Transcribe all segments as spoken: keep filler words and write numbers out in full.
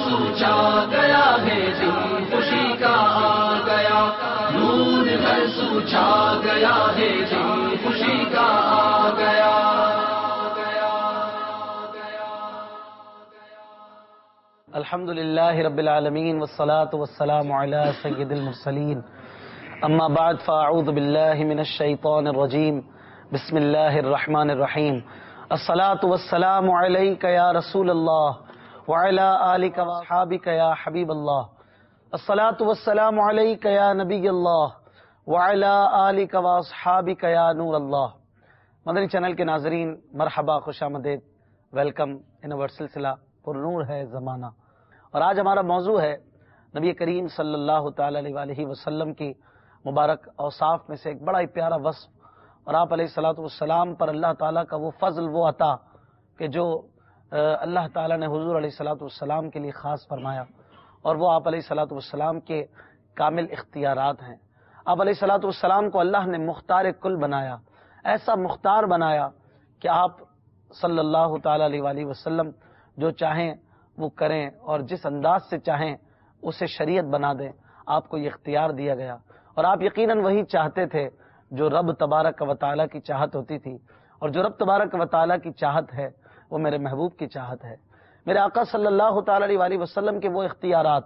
سوچا گیا ہے دن خوشی کا آ گیا، نور گھر سوچا گیا ہے دن خوشی کا آ گیا۔ الحمد للہ رب العالمین والصلاة والسلام علی سید المرسلین، اما بعد فاعوذ باللہ من الشیطان الرجیم، بسم اللہ الرحمن الرحیم۔ الصلاة والسلام علیک یا رسول اللہ وعلی آلک واصحابک یا حبیب اللہ، الصلاة والسلام علیک یا نبی اللہ وعلی آلک واصحابک یا نور اللہ۔ مدنی چینل کے ناظرین، مرحبا، خوش آمدید، ویلکم ان اور سلسلہ پر نور ہے زمانہ۔ اور آج ہمارا موضوع ہے نبی کریم صلی اللہ تعالی علیہ وآلہ وسلم کی مبارک اوصاف میں سے ایک بڑا ہی پیارا وصف، اور آپ علیہ الصلوۃ والسلام پر اللہ تعالیٰ کا وہ فضل، وہ عطا کہ جو اللہ تعالیٰ نے حضور علیہ الصلوۃ والسلام کے لیے خاص فرمایا، اور وہ آپ علیہ الصلوۃ والسلام کے کامل اختیارات ہیں۔ آپ علیہ الصلوۃ والسلام کو اللہ نے مختار کل بنایا، ایسا مختار بنایا کہ آپ صلی اللہ تعالی علیہ وآلہ وسلم جو چاہیں وہ کریں، اور جس انداز سے چاہیں اسے شریعت بنا دیں۔ آپ کو یہ اختیار دیا گیا، اور آپ یقیناً وہی چاہتے تھے جو رب تبارک و تعالیٰ کی چاہت ہوتی تھی، اور جو رب تبارک و تعالیٰ کی چاہت ہے وہ میرے محبوب کی چاہت ہے۔ میرے آقا صلی اللہ تعالی علیہ وآلہ وسلم کے وہ اختیارات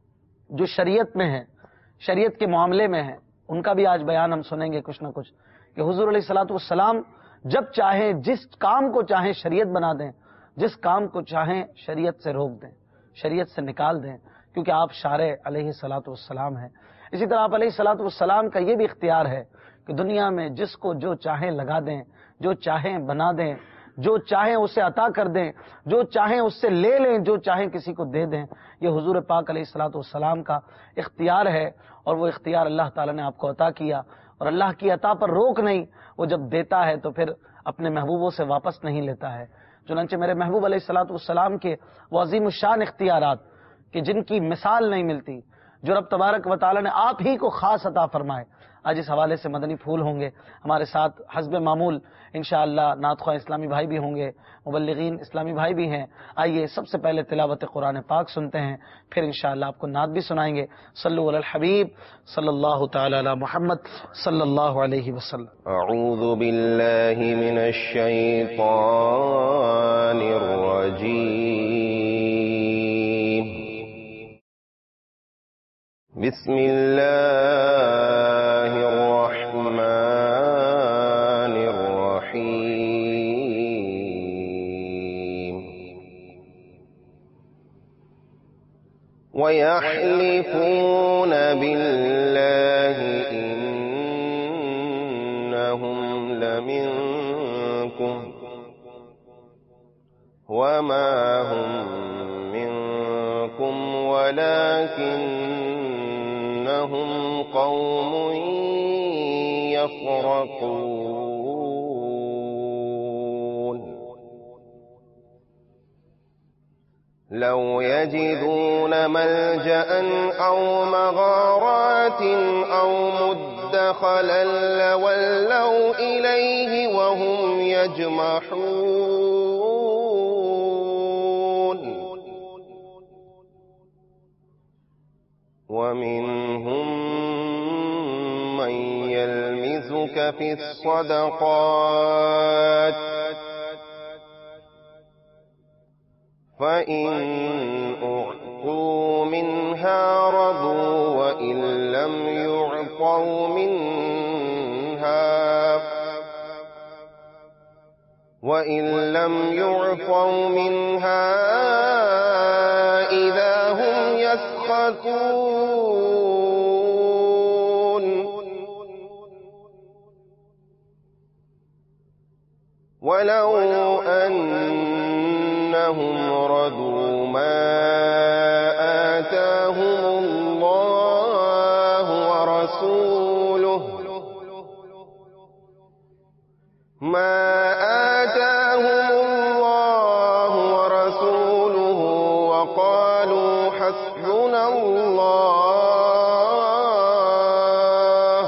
جو شریعت میں ہیں، شریعت کے معاملے میں ہیں، ان کا بھی آج بیان ہم سنیں گے کچھ نہ کچھ، کہ حضور علیہ الصلوۃ والسلام جب چاہیں جس کام کو چاہیں شریعت بنا دیں، جس کام کو چاہیں شریعت سے روک دیں، شریعت سے نکال دیں، کیونکہ آپ شارع علیہ الصلوۃ والسلام ہیں۔ اسی طرح آپ علیہ الصلوۃ والسلام کا یہ بھی اختیار ہے کہ دنیا میں جس کو جو چاہیں لگا دیں، جو چاہیں بنا دیں، جو چاہیں اسے عطا کر دیں، جو چاہیں اس سے لے لیں، جو چاہیں کسی کو دے دیں۔ یہ حضور پاک علیہ الصلوۃ والسلام کا اختیار ہے، اور وہ اختیار اللہ تعالیٰ نے آپ کو عطا کیا، اور اللہ کی عطا پر روک نہیں، وہ جب دیتا ہے تو پھر اپنے محبوبوں سے واپس نہیں لیتا ہے۔ چنانچہ میرے محبوب علیہ الصلوۃ والسلام کے وہ عظیم الشان اختیارات کہ جن کی مثال نہیں ملتی، جو رب تبارک و تعالیٰ نے آپ ہی کو خاص عطا فرمائے، آج اس حوالے سے مدنی پھول ہوں گے ہمارے ساتھ حسب معمول انشاءاللہ۔ نعت خواہ اسلامی بھائی بھی ہوں گے، مبلغین اسلامی بھائی بھی ہیں۔ آئیے سب سے پہلے تلاوت قرآن پاک سنتے ہیں، پھر انشاءاللہ آپ کو نعت بھی سنائیں گے۔ صلو علی الحبیب صلی اللہ تعالی علی محمد صلی اللہ علیہ وسلم۔ اعوذ باللہ من الشیطان الرجیم، بسم اللہ الرحمن وَيَحْلِفُونَ بِاللَّهِ إِنَّهُمْ لَمِنكُمْ وَمَا هُمْ مِنكُمْ وَلَكِنَّهُمْ قَوْمٌ يَفْرَقُونَ لو يجدون ملجأ أو مغارات أو مدخلا لولوا إليه وهم يجمحون ومنهم من يلمزك في الصدقات فإن أعطوا منها رضوا وإن لم يعطوا منها وإن لم يعطوا منها إذا هم يسخطون ولو أنهم رضوا ما آتاهم الله ورسوله ما آتاهم الله ورسوله وقالوا حسبنا الله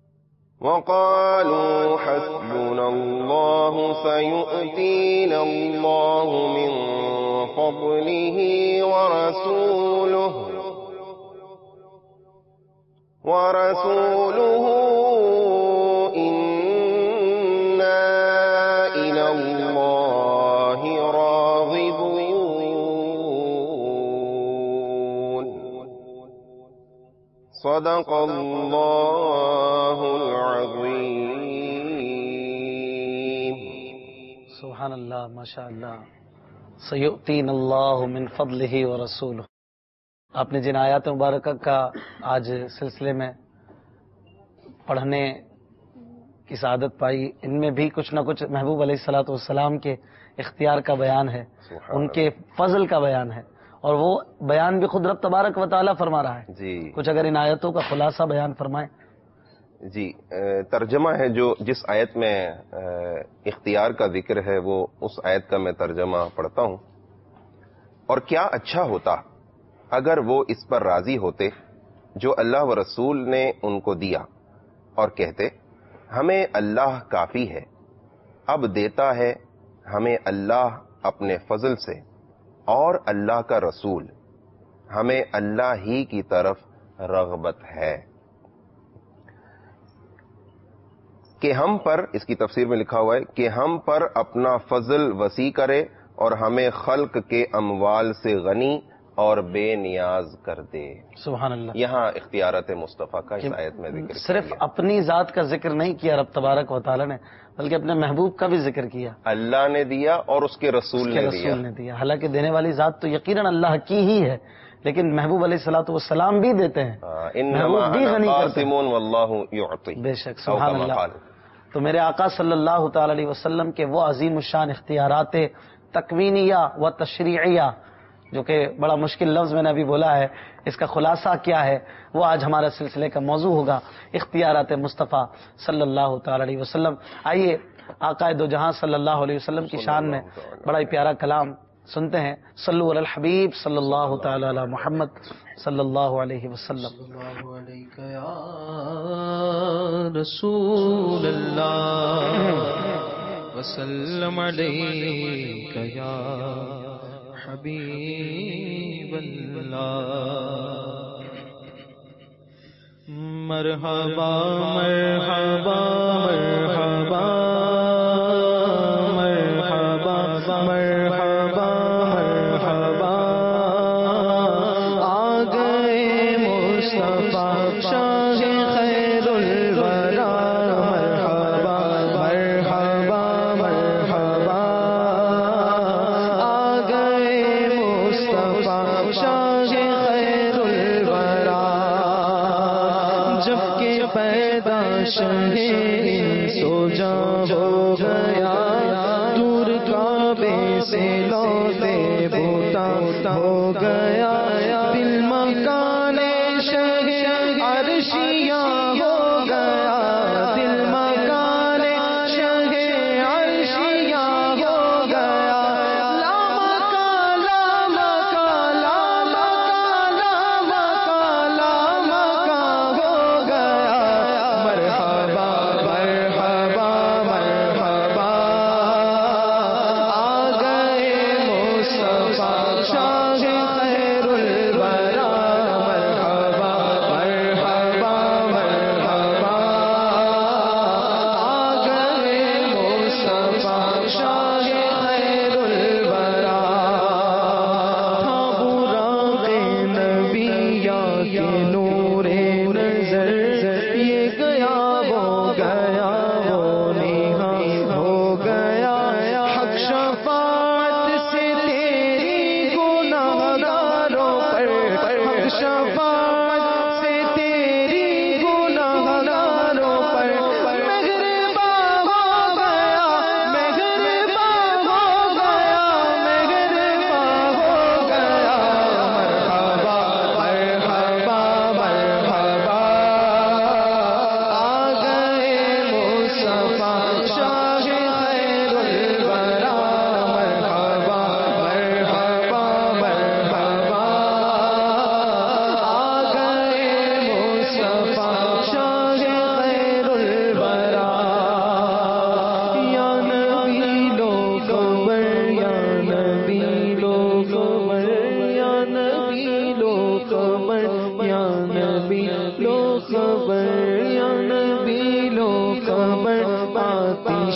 وقالوا حسبنا الله سيؤتينا الله الله من فضله ورسوله ورسوله إنا إلى الله راغبون صدق الله العظيم. سبحان اللہ، ماشاء اللہ. سیؤتین اللہ من فضلہ ورسولہ. آپ نے جن آیات مبارکہ کا آج سلسلے میں پڑھنے کی سعادت پائی، ان میں بھی کچھ نہ کچھ محبوب علیہ الصلوۃ والسلام کے اختیار کا بیان ہے، ان کے فضل کا بیان ہے، اور وہ بیان بھی خود رب تبارک و تعالیٰ فرما رہا ہے. جی کچھ اگر ان آیتوں کا خلاصہ بیان فرمائیں. جی ترجمہ ہے جو جس آیت میں اختیار کا ذکر ہے وہ اس آیت کا میں ترجمہ پڑھتا ہوں. اور کیا اچھا ہوتا اگر وہ اس پر راضی ہوتے جو اللہ و رسول نے ان کو دیا، اور کہتے ہمیں اللہ کافی ہے، اب دیتا ہے ہمیں اللہ اپنے فضل سے، اور اللہ کا رسول، ہمیں اللہ ہی کی طرف رغبت ہے کہ ہم پر، اس کی تفسیر میں لکھا ہوا ہے کہ ہم پر اپنا فضل وسیع کرے اور ہمیں خلق کے اموال سے غنی اور بے نیاز کر دے. سبحان اللہ. یہاں اختیارات مصطفیٰ کا اس آیت میں ذکر صرف کیا. اپنی ذات کا ذکر نہیں کیا رب تبارک و تعالیٰ نے، بلکہ اپنے محبوب کا بھی ذکر کیا. اللہ نے دیا اور اس کے رسول اس کے نے رسول دیا. نے دیا. حالانکہ دینے والی ذات تو یقیناً اللہ کی ہی ہے، لیکن محبوب علیہ الصلوۃ والسلام بھی دیتے ہیں، محبوب بھی غنی کرتے ہیں. واللہ یعطی. بے شک، سبحان اللہ. تو میرے آقا صلی اللہ تعالی علیہ وسلم کے وہ عظیم الشان اختیارات تکوینیہ و تشریعیہ، جو کہ بڑا مشکل لفظ میں نے ابھی بولا ہے، اس کا خلاصہ کیا ہے، وہ آج ہمارے سلسلے کا موضوع ہوگا، اختیارات مصطفیٰ صلی اللہ تعالی علیہ وسلم. آئیے آقا دو جہاں صلی اللہ علیہ وسلم کی شان میں بڑا ہی پیارا کلام سنتے ہیں. صلو علی الحبیب صلی اللہ تعالی علی محمد صلی اللہ علیہ وسلم. رسول اللہ وسلم علیک یا حبیب اللہ. مرحبا مرحبا مرحبا مرحبا مرحبا مرحبا آ گئے مصطفیٰ شاہ خیر الورا. مرحبا مرحبا مرحبا آ گئے مصطفیٰ شاہ خیر الورا. جب کہ پیدا شاہ سو جا ہو گیا، دور کعبے سے لوٹے بوتا ہو گیا. دل مکان شہ عرشیاں ہو گیا، دل مکان شہ عرشیاں ہو گیا. لامکا لامکا لامکا لامکا لامکا ہو گیا. مرحبا مرحبا مرحبا آ گئے مصطفیٰ شاہ خیر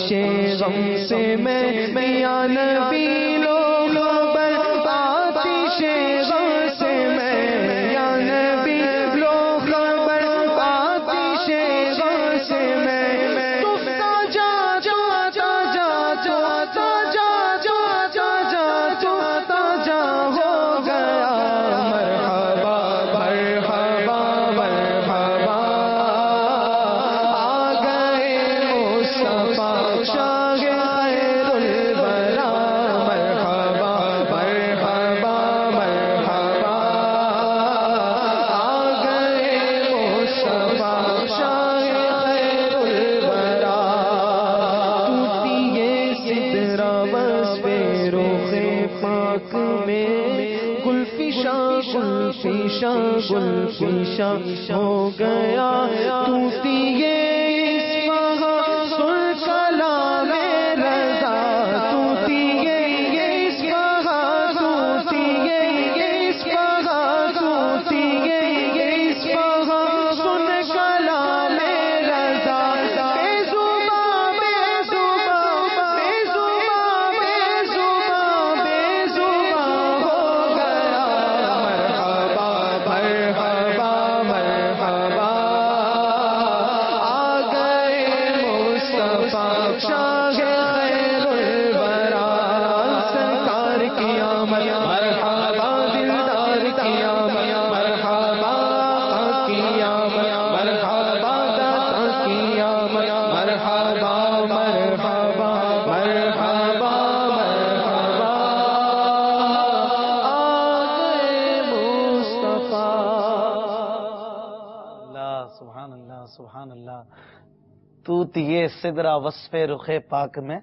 غم سے میں یا نبی لو خبر آتش غم سے میں یا نبی لو خبر آتش غم سے میں تفتا جا جا جا جا جا جا جا جا جا تفتا جا ہو گیا مرحبا مرحبا مرحبا آ گئے مصطفیٰ شاہ خیر الورا مرحبا مرحبا مرحبا آ گئے مصطفیٰ شاہ خیر الورا ٹوٹی یہ سدرا وصف رخ پاک میں گلفشا گلفشا گلفشا ہو گیا ٹوٹی یہ اسفہاں سن کلام رضا ٹوٹی یہ اسفہاں ٹوٹی یہ اسفہاں ٹوٹی یہ اسفہاں سن کلام رضا بے زباں بے زباں بے زباں بے زباں بے زباں ہو گیا مرحبا مرحبا مرحبا آ گئے مصطفیٰ شاہ خیر الورا سرکار کی آمد مرحبا دلدار کی آمد مرحبا آقا کی آمد مرحبا داتا کی آمد مرحبا مرحبا مرحبا مرحبا آ گئے مصطفیٰ اللہ سبحان اللہ سبحان اللہ. تو تیے سدرا وصف رخ پاک میں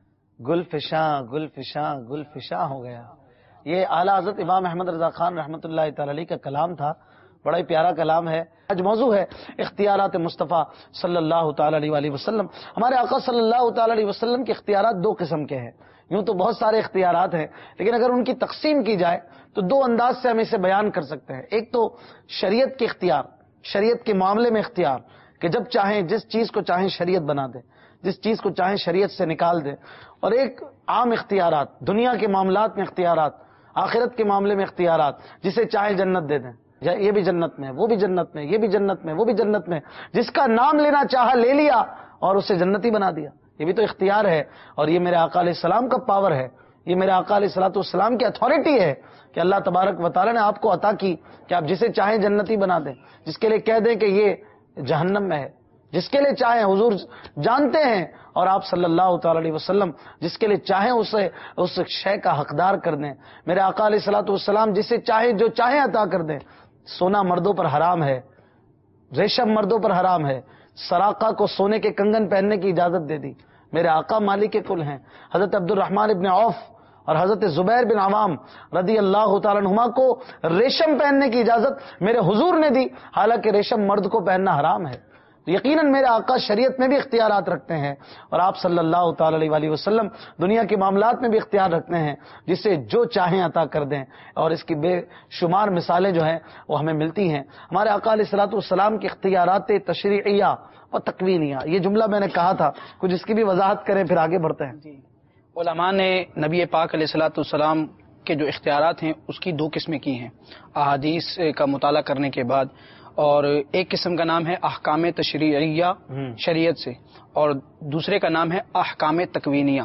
گل فشاں گل فشاں گل فشاں ہو گیا. یہ اعلیٰ حضرت امام احمد رضا خان رحمۃ اللہ تعالی علیہ کا کلام تھا. بڑا ہی پیارا کلام ہے. آج موضوع ہے اختیارات مصطفیٰ صلی اللہ تعالی علیہ وآلہ وسلم. ہمارے آقا صلی اللہ تعالی علیہ وسلم کے اختیارات دو قسم کے ہیں. یوں تو بہت سارے اختیارات ہیں لیکن اگر ان کی تقسیم کی جائے تو دو انداز سے ہم اسے بیان کر سکتے ہیں. ایک تو شریعت کے اختیار، شریعت کے معاملے میں اختیار کہ جب چاہیں جس چیز کو چاہیں شریعت بنا دیں، جس چیز کو چاہیں شریعت سے نکال دیں. اور ایک عام اختیارات، دنیا کے معاملات میں اختیارات، آخرت کے معاملے میں اختیارات، جسے چاہیں جنت دے دیں، یہ بھی جنت میں، وہ بھی جنت میں، یہ بھی جنت میں، وہ بھی جنت میں. جس کا نام لینا چاہا لے لیا اور اسے جنتی بنا دیا. یہ بھی تو اختیار ہے. اور یہ میرے آقا علیہ السلام کا پاور ہے، یہ میرے آقا علیہ الصلوۃ والسلام کی اتھارٹی ہے کہ اللہ تبارک و تعالیٰ نے آپ کو عطا کی کہ آپ جسے چاہیں جنتی بنا دیں، جس کے لیے کہہ دیں کہ یہ جہنم میں ہے، جس کے لیے چاہیں حضور جانتے ہیں. اور آپ صلی اللہ تعالی علیہ وسلم جس کے لیے چاہیں اسے اس شے کا حقدار کر دیں. میرے آقا علیہ الصلوۃ والسلام جسے چاہے جو چاہیں عطا کر دیں. سونا مردوں پر حرام ہے، ریشم مردوں پر حرام ہے. سراقہ کو سونے کے کنگن پہننے کی اجازت دے دی. میرے آقا مالک کل ہیں. حضرت عبد الرحمن ابن عوف اور حضرت زبیر بن عوام رضی اللہ تعالیٰ عنہما کو ریشم پہننے کی اجازت میرے حضور نے دی، حالانکہ ریشم مرد کو پہننا حرام ہے. یقیناً میرے آقا شریعت میں بھی اختیارات رکھتے ہیں اور آپ صلی اللہ تعالی علیہ وآلہ وسلم دنیا کے معاملات میں بھی اختیار رکھتے ہیں، جسے جو چاہیں عطا کر دیں. اور اس کی بے شمار مثالیں جو ہیں وہ ہمیں ملتی ہیں. ہمارے آقا علیہ الصلوۃ والسلام کے اختیارات تشریعیہ اور تکوینیہ، یہ جملہ میں نے کہا تھا، کچھ اس کی بھی وضاحت کریں پھر آگے بڑھتے ہیں. جی، علماء نے نبی پاک علیہ الصلوۃ والسلام کے جو اختیارات ہیں اس کی دو قسمیں کی ہیں احادیث کا مطالعہ کرنے کے بعد. اور ایک قسم کا نام ہے احکام تشریعیہ شریعت سے، اور دوسرے کا نام ہے احکام تکوینیہ.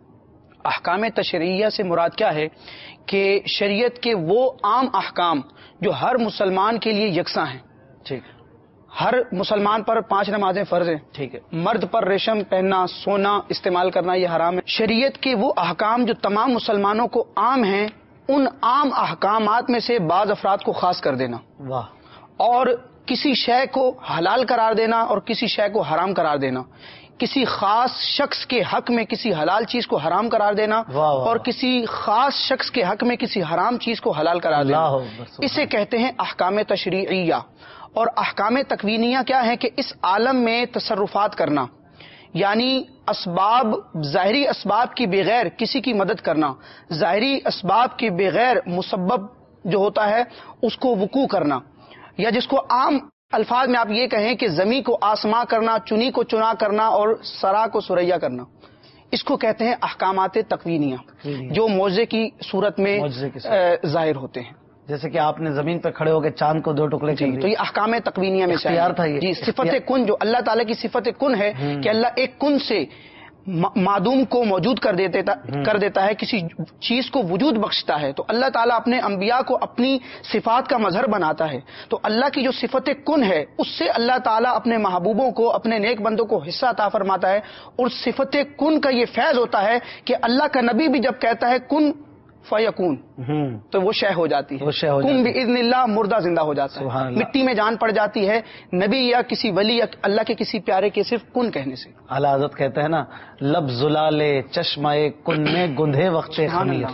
احکام تشریعیہ سے مراد کیا ہے کہ شریعت کے وہ عام احکام جو ہر مسلمان کے لیے یکساں ہیں. ٹھیک، ہر مسلمان پر پانچ نمازیں فرض ہیں. ٹھیک ہے. مرد پر ریشم پہننا، سونا استعمال کرنا یہ حرام ہے. شریعت کے وہ احکام جو تمام مسلمانوں کو عام ہیں، ان عام احکامات میں سے بعض افراد کو خاص کر دینا. واہ. اور کسی شے کو حلال قرار دینا اور کسی شے کو حرام قرار دینا. کسی خاص شخص کے حق میں کسی حلال چیز کو حرام قرار دینا واہ واہ. اور کسی خاص شخص کے حق میں کسی حرام چیز کو حلال قرار دینا. اسے کہتے ہیں احکام تشریعیہ. اور احکام تکوینیہ کیا ہے کہ اس عالم میں تصرفات کرنا، یعنی اسباب، ظاہری اسباب کی بغیر کسی کی مدد کرنا، ظاہری اسباب کے بغیر مسبب جو ہوتا ہے اس کو وقوع کرنا، یا جس کو عام الفاظ میں آپ یہ کہیں کہ زمیں کو آسماں کرنا، چنی کو چنا کرنا اور سرا کو سریا کرنا، اس کو کہتے ہیں احکامات تکوینیہ، جو معجزے کی صورت میں ظاہر ہوتے ہیں. جیسے کہ آپ نے زمین پہ کھڑے ہو کے چاند کو دو ٹکڑے جی، تو یہ احکام تکوینیہ میں اختیار تھا یہ. جی، صفت کن جو اللہ تعالیٰ کی صفت کن ہے کہ اللہ ایک کن سے معدوم کو موجود کر دیتا کر دیتا ہے، کسی چیز کو وجود بخشتا ہے. تو اللہ تعالیٰ اپنے انبیاء کو اپنی صفات کا مظہر بناتا ہے. تو اللہ کی جو صفت کن ہے اس سے اللہ تعالیٰ اپنے محبوبوں کو، اپنے نیک بندوں کو حصہ عطا فرماتا ہے. اور صفت کن کا یہ فیض ہوتا ہے کہ اللہ کا نبی بھی جب کہتا ہے کن فیکون تو وہ شے ہو جاتی ہے. کن باذن اللہ، مردہ زندہ ہو جاتا ہے، مٹی میں جان پڑ جاتی ہے نبی یا کسی ولی یا اللہ کے کسی پیارے کے صرف کن کہنے سے. اعلیٰ حضرت کہتے ہیں نا، لب زلالے چشمہ کن میں گندھے وقت خمیر،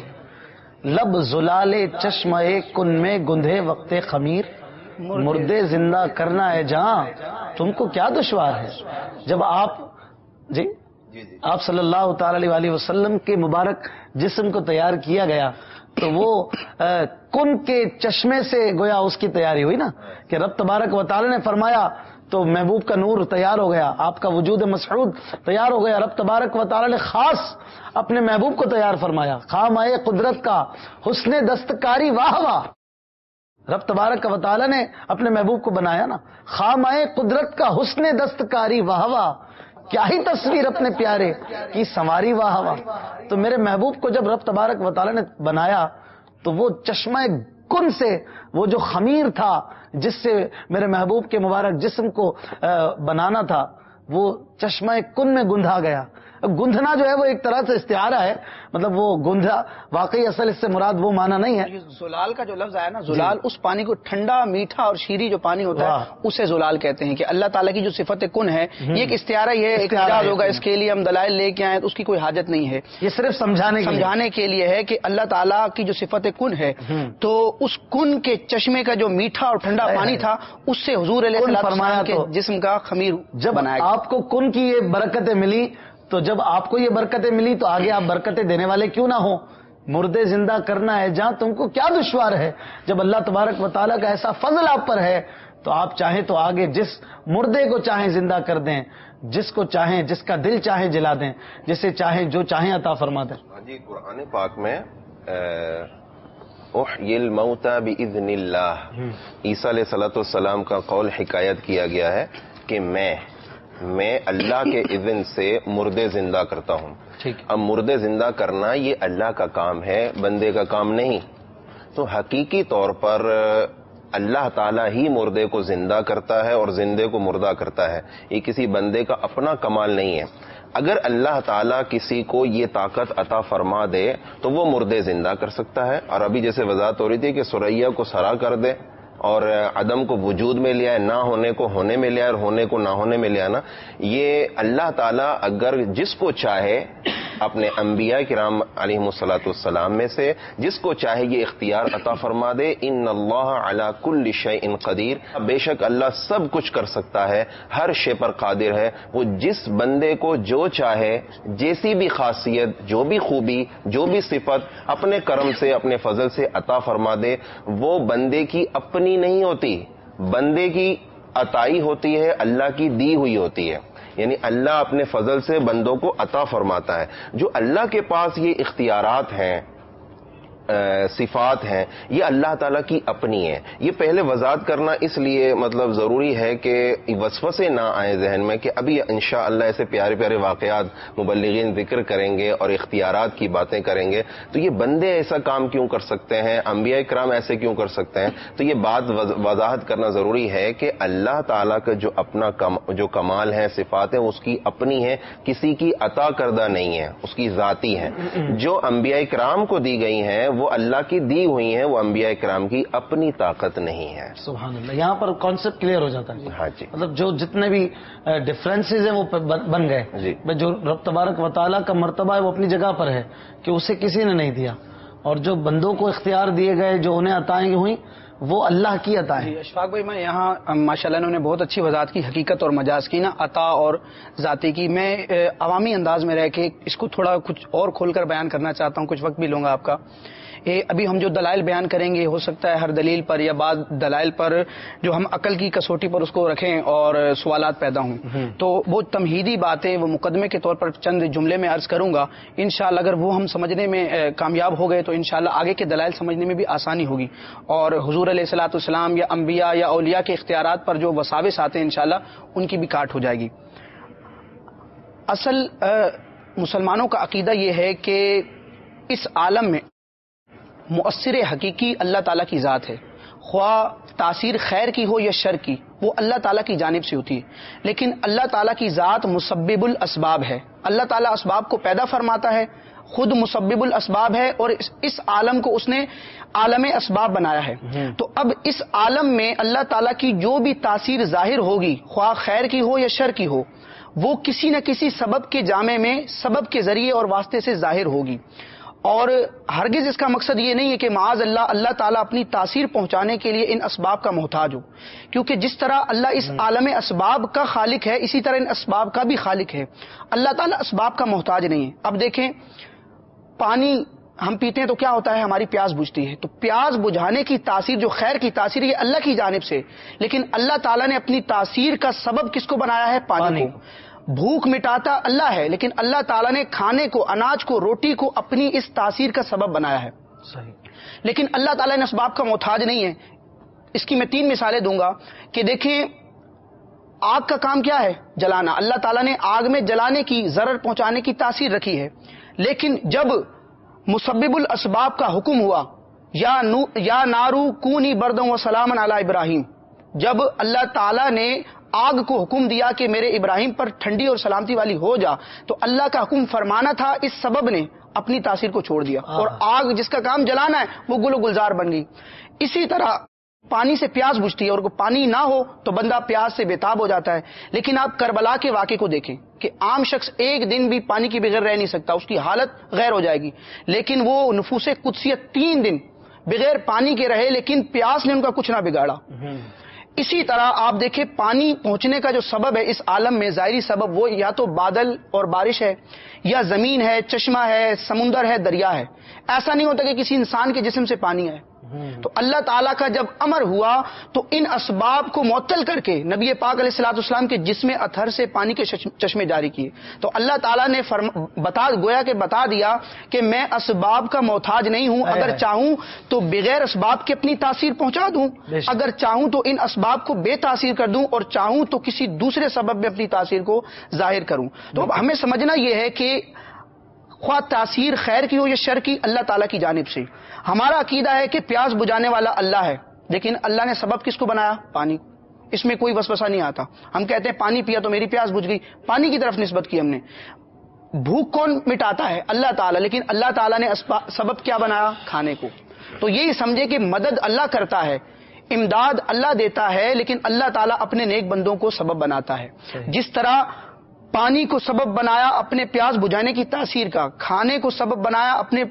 لب زلالے چشمہ کن میں گندھے وقت خمیر، مردے زندہ کرنا ہے جہاں تم کو کیا دشوار ہے. جب آپ جی آپ صلی اللہ تعالی علیہ وسلم کے مبارک جسم کو تیار کیا گیا تو وہ کن کے چشمے سے گویا اس کی تیاری ہوئی نا، کہ رب تبارک و تعالی نے فرمایا تو محبوب کا نور تیار ہو گیا، آپ کا وجود مسعود تیار ہو گیا. رب تبارک و تعالی نے خاص اپنے محبوب کو تیار فرمایا. خامائے قدرت کا حسن دستکاری واہ واہ، رب تبارک و تعالی نے اپنے محبوب کو بنایا نا، خامائے قدرت کا حسن دستکاری واہ واہ، کیا ہی تصویر اپنے پیارے کی سنواری واہ واہ. تو میرے محبوب کو جب رب تبارک و تعالی نے بنایا تو وہ چشمہ کن سے، وہ جو خمیر تھا جس سے میرے محبوب کے مبارک جسم کو بنانا تھا، وہ چشمہ کن میں گندھا گیا. گندھنا جو ہے وہ ایک طرح سے استعارہ ہے، مطلب وہ گندھا واقعی اصل اس سے مراد وہ معنی نہیں ہے. زلال کا جو لفظ آیا نا، زلال اس پانی کو ٹھنڈا میٹھا اور شیریں جو پانی ہوتا ہے اسے زلال کہتے ہیں. کہ اللہ تعالیٰ کی جو صفت کن ہے یہ ایک استعارہ ہی ہے، ایک اعجاز ہوگا. اس کے لیے ہم دلائل لے کے آئے تو اس کی کوئی حاجت نہیں ہے، یہ صرف سمجھانے سمجھانے کے لیے ہے کہ اللہ تعالیٰ کی جو صفت کن ہے تو اس کن کے چشمے کا جو میٹھا اور ٹھنڈا پانی تھا اس سے حضور علیہ السلام کے جسم کا خمیر جب بنایا. آپ کو کن کی یہ برکتیں ملی تو جب آپ کو یہ برکتیں ملی تو آگے آپ برکتیں دینے والے کیوں نہ ہوں. مردے زندہ کرنا ہے جہاں تم کو کیا دشوار ہے. جب اللہ تبارک و تعالیٰ کا ایسا فضل آپ پر ہے تو آپ چاہیں تو آگے جس مردے کو چاہیں زندہ کر دیں، جس کو چاہیں، جس کا دل چاہیں جلا دیں، جسے چاہیں جو چاہیں عطا فرما دیں. جی قرآن پاک میں احیی الموتى باذن اللہ، عیسیٰ علیہ الصلوۃ والسلام کا قول حکایت کیا گیا ہے کہ میں میں اللہ کے اذن سے مردے زندہ کرتا ہوں. اب مردے زندہ کرنا یہ اللہ کا کام ہے، بندے کا کام نہیں. تو حقیقی طور پر اللہ تعالیٰ ہی مردے کو زندہ کرتا ہے اور زندے کو مردہ کرتا ہے. یہ کسی بندے کا اپنا کمال نہیں ہے. اگر اللہ تعالیٰ کسی کو یہ طاقت عطا فرما دے تو وہ مردے زندہ کر سکتا ہے. اور ابھی جیسے وضاحت ہو رہی تھی کہ سریا کو سرا کر دے اور عدم کو وجود میں لیا ہے، نہ ہونے کو ہونے میں لیا اور ہونے کو نہ ہونے میں لیا نا، یہ اللہ تعالیٰ اگر جس کو چاہے اپنے انبیاء کرام علیہم الصلوۃ والسلام میں سے جس کو چاہے یہ اختیار عطا فرما دے. ان اللہ علی کل شیء قدیر، بے شک اللہ سب کچھ کر سکتا ہے، ہر شے پر قادر ہے. وہ جس بندے کو جو چاہے، جیسی بھی خاصیت، جو بھی خوبی، جو بھی صفت اپنے کرم سے، اپنے فضل سے عطا فرما دے. وہ بندے کی اپنی نہیں ہوتی، بندے کی عطائی ہوتی ہے، اللہ کی دی ہوئی ہوتی ہے. یعنی اللہ اپنے فضل سے بندوں کو عطا فرماتا ہے. جو اللہ کے پاس یہ اختیارات ہیں، صفات ہیں، یہ اللہ تعالیٰ کی اپنی ہیں. یہ پہلے وضاحت کرنا اس لیے مطلب ضروری ہے کہ وسوسے نہ آئے ذہن میں کہ ابھی انشاءاللہ ایسے پیارے پیارے واقعات مبلغین ذکر کریں گے اور اختیارات کی باتیں کریں گے تو یہ بندے ایسا کام کیوں کر سکتے ہیں، انبیاء کرام ایسے کیوں کر سکتے ہیں. تو یہ بات وضاحت کرنا ضروری ہے کہ اللہ تعالیٰ کا جو اپنا کم جو کمال ہے، صفات ہیں، اس کی اپنی ہے، کسی کی عطا کردہ نہیں ہے، اس کی ذاتی ہے. جو انبیاء کرام کو دی گئی ہیں وہ اللہ کی دی ہوئی ہیں، وہ انبیاء کرام کی اپنی طاقت نہیں ہے. سبحان اللہ. یہاں پر کانسیپٹ کلیئر ہو جاتا ہے. ہاں جی، مطلب جو جتنے بھی ڈفرینسز ہیں وہ بن گئے جی. جو رب تبارک و تعالیٰ کا مرتبہ ہے وہ اپنی جگہ پر ہے کہ اسے کسی نے نہیں دیا، اور جو بندوں کو اختیار دیے گئے، جو انہیں عطائیں ہوئیں، وہ اللہ کی عطا ہے. اشفاق بھائی، میں یہاں ماشاء اللہ انہوں نے بہت اچھی وضاحت کی، حقیقت اور مجاز کی نا، عطا اور ذاتی کی. میں عوامی انداز میں رہ کے اس کو تھوڑا کچھ اور کھول کر بیان کرنا چاہتا ہوں، کچھ وقت بھی لوں گا آپ کا. یہ ابھی ہم جو دلائل بیان کریں گے ہو سکتا ہے ہر دلیل پر یا بعض دلائل پر جو ہم عقل کی کسوٹی پر اس کو رکھیں اور سوالات پیدا ہوں. تو وہ تمہیدی باتیں وہ مقدمے کے طور پر چند جملے میں عرض کروں گا. انشاءاللہ اگر وہ ہم سمجھنے میں کامیاب ہو گئے تو انشاءاللہ آگے کے دلائل سمجھنے میں بھی آسانی ہوگی اور حضور علیہ الصلوۃ والسلام یا انبیاء یا اولیاء کے اختیارات پر جو وساوس آتے ہیں انشاءاللہ ان کی بھی کاٹ ہو جائے گی. اصل مسلمانوں کا عقیدہ یہ ہے کہ اس عالم میں مؤثر حقیقی اللہ تعالیٰ کی ذات ہے. خواہ تاثیر خیر کی ہو یا شر کی وہ اللہ تعالیٰ کی جانب سے ہوتی ہے. لیکن اللہ تعالیٰ کی ذات مسبب الاسباب ہے. اللہ تعالیٰ اسباب کو پیدا فرماتا ہے, خود مسبب الاسباب ہے اور اس عالم کو اس نے عالم اسباب بنایا ہے. تو اب اس عالم میں اللہ تعالیٰ کی جو بھی تاثیر ظاہر ہوگی خواہ خیر کی ہو یا شر کی ہو وہ کسی نہ کسی سبب کے جامع میں سبب کے ذریعے اور واسطے سے ظاہر ہوگی. اور ہرگز اس کا مقصد یہ نہیں ہے کہ معاذ اللہ اللہ تعالیٰ اپنی تاثیر پہنچانے کے لیے ان اسباب کا محتاج ہو, کیونکہ جس طرح اللہ اس عالم اسباب کا خالق ہے اسی طرح ان اسباب کا بھی خالق ہے. اللہ تعالیٰ اسباب کا محتاج نہیں ہے. اب دیکھیں پانی ہم پیتے ہیں تو کیا ہوتا ہے, ہماری پیاس بجھتی ہے. تو پیاس بجھانے کی تاثیر جو خیر کی تاثیر یہ اللہ کی جانب سے, لیکن اللہ تعالیٰ نے اپنی تاثیر کا سبب کس کو بنایا ہے, پانی, پانی. کو. بھوک مٹاتا اللہ ہے لیکن اللہ تعالیٰ نے کھانے کو, اناج کو, روٹی کو اپنی اس تاثیر کا سبب بنایا ہے. صحیح. لیکن اللہ تعالیٰ نے اسباب کا محتاج نہیں ہے. اس کی میں تین مثالیں دوں گا کہ دیکھیں آگ کا کام کیا ہے, جلانا. اللہ تعالیٰ نے آگ میں جلانے کی, ضرر پہنچانے کی تاثیر رکھی ہے. لیکن جب مسبب الاسباب کا حکم ہوا یا نو یا نارو کونی بردوں و سلام علی ابراہیم, جب اللہ تعالیٰ نے آگ کو حکم دیا کہ میرے ابراہیم پر ٹھنڈی اور سلامتی والی ہو جا, تو اللہ کا حکم فرمانا تھا, اس سبب نے اپنی تاثیر کو چھوڑ دیا اور آگ جس کا کام جلانا ہے وہ گل و گلزار بن گئی. اسی طرح پانی سے پیاس بجھتی ہے اور پانی نہ ہو تو بندہ پیاس سے بےتاب ہو جاتا ہے. لیکن آپ کربلا کے واقعے کو دیکھیں کہ عام شخص ایک دن بھی پانی کے بغیر رہ نہیں سکتا, اس کی حالت غیر ہو جائے گی. لیکن وہ نفوس قدسیت تین دن بغیر پانی کے رہے لیکن پیاس نے ان کا کچھ نہ بگاڑا. اسی طرح آپ دیکھیں پانی پہنچنے کا جو سبب ہے اس عالم میں, ظاہری سبب وہ یا تو بادل اور بارش ہے یا زمین ہے, چشمہ ہے, سمندر ہے, دریا ہے. ایسا نہیں ہوتا کہ کسی انسان کے جسم سے پانی آئے. تو اللہ تعالیٰ کا جب امر ہوا تو ان اسباب کو معطل کر کے نبی پاک علیہ الصلوۃ والسلام کے جسم اطہر سے پانی کے چشمے جاری کیے. تو اللہ تعالیٰ نے بتا گویا کہ بتا دیا کہ میں اسباب کا محتاج نہیں ہوں, اگر چاہوں تو بغیر اسباب کے اپنی تاثیر پہنچا دوں, اگر چاہوں تو ان اسباب کو بے تاثیر کر دوں, اور چاہوں تو کسی دوسرے سبب میں اپنی تاثیر کو ظاہر کروں. تو اب ہمیں سمجھنا یہ ہے کہ خواہ تاثیر خیر کی ہو یا شر کی اللہ تعالیٰ کی جانب سے. ہمارا عقیدہ ہے کہ پیاس بجھانے والا اللہ ہے, لیکن اللہ نے سبب کس کو بنایا, پانی. اس میں کوئی وسوسہ نہیں آتا. ہم کہتے ہیں پانی پیا تو میری پیاس بجھ گئی, پانی کی طرف نسبت کی ہم نے. بھوک کون مٹاتا ہے, اللہ تعالیٰ, لیکن اللہ تعالیٰ نے سبب کیا بنایا, کھانے کو. تو یہی سمجھے کہ مدد اللہ کرتا ہے, امداد اللہ دیتا ہے, لیکن اللہ تعالیٰ اپنے نیک بندوں کو سبب بناتا ہے. جس طرح پانی کو سبب بنایا اپنے پیاس بجھانے کی تاثیر کا, کھانے کو سبب بنایا اپنے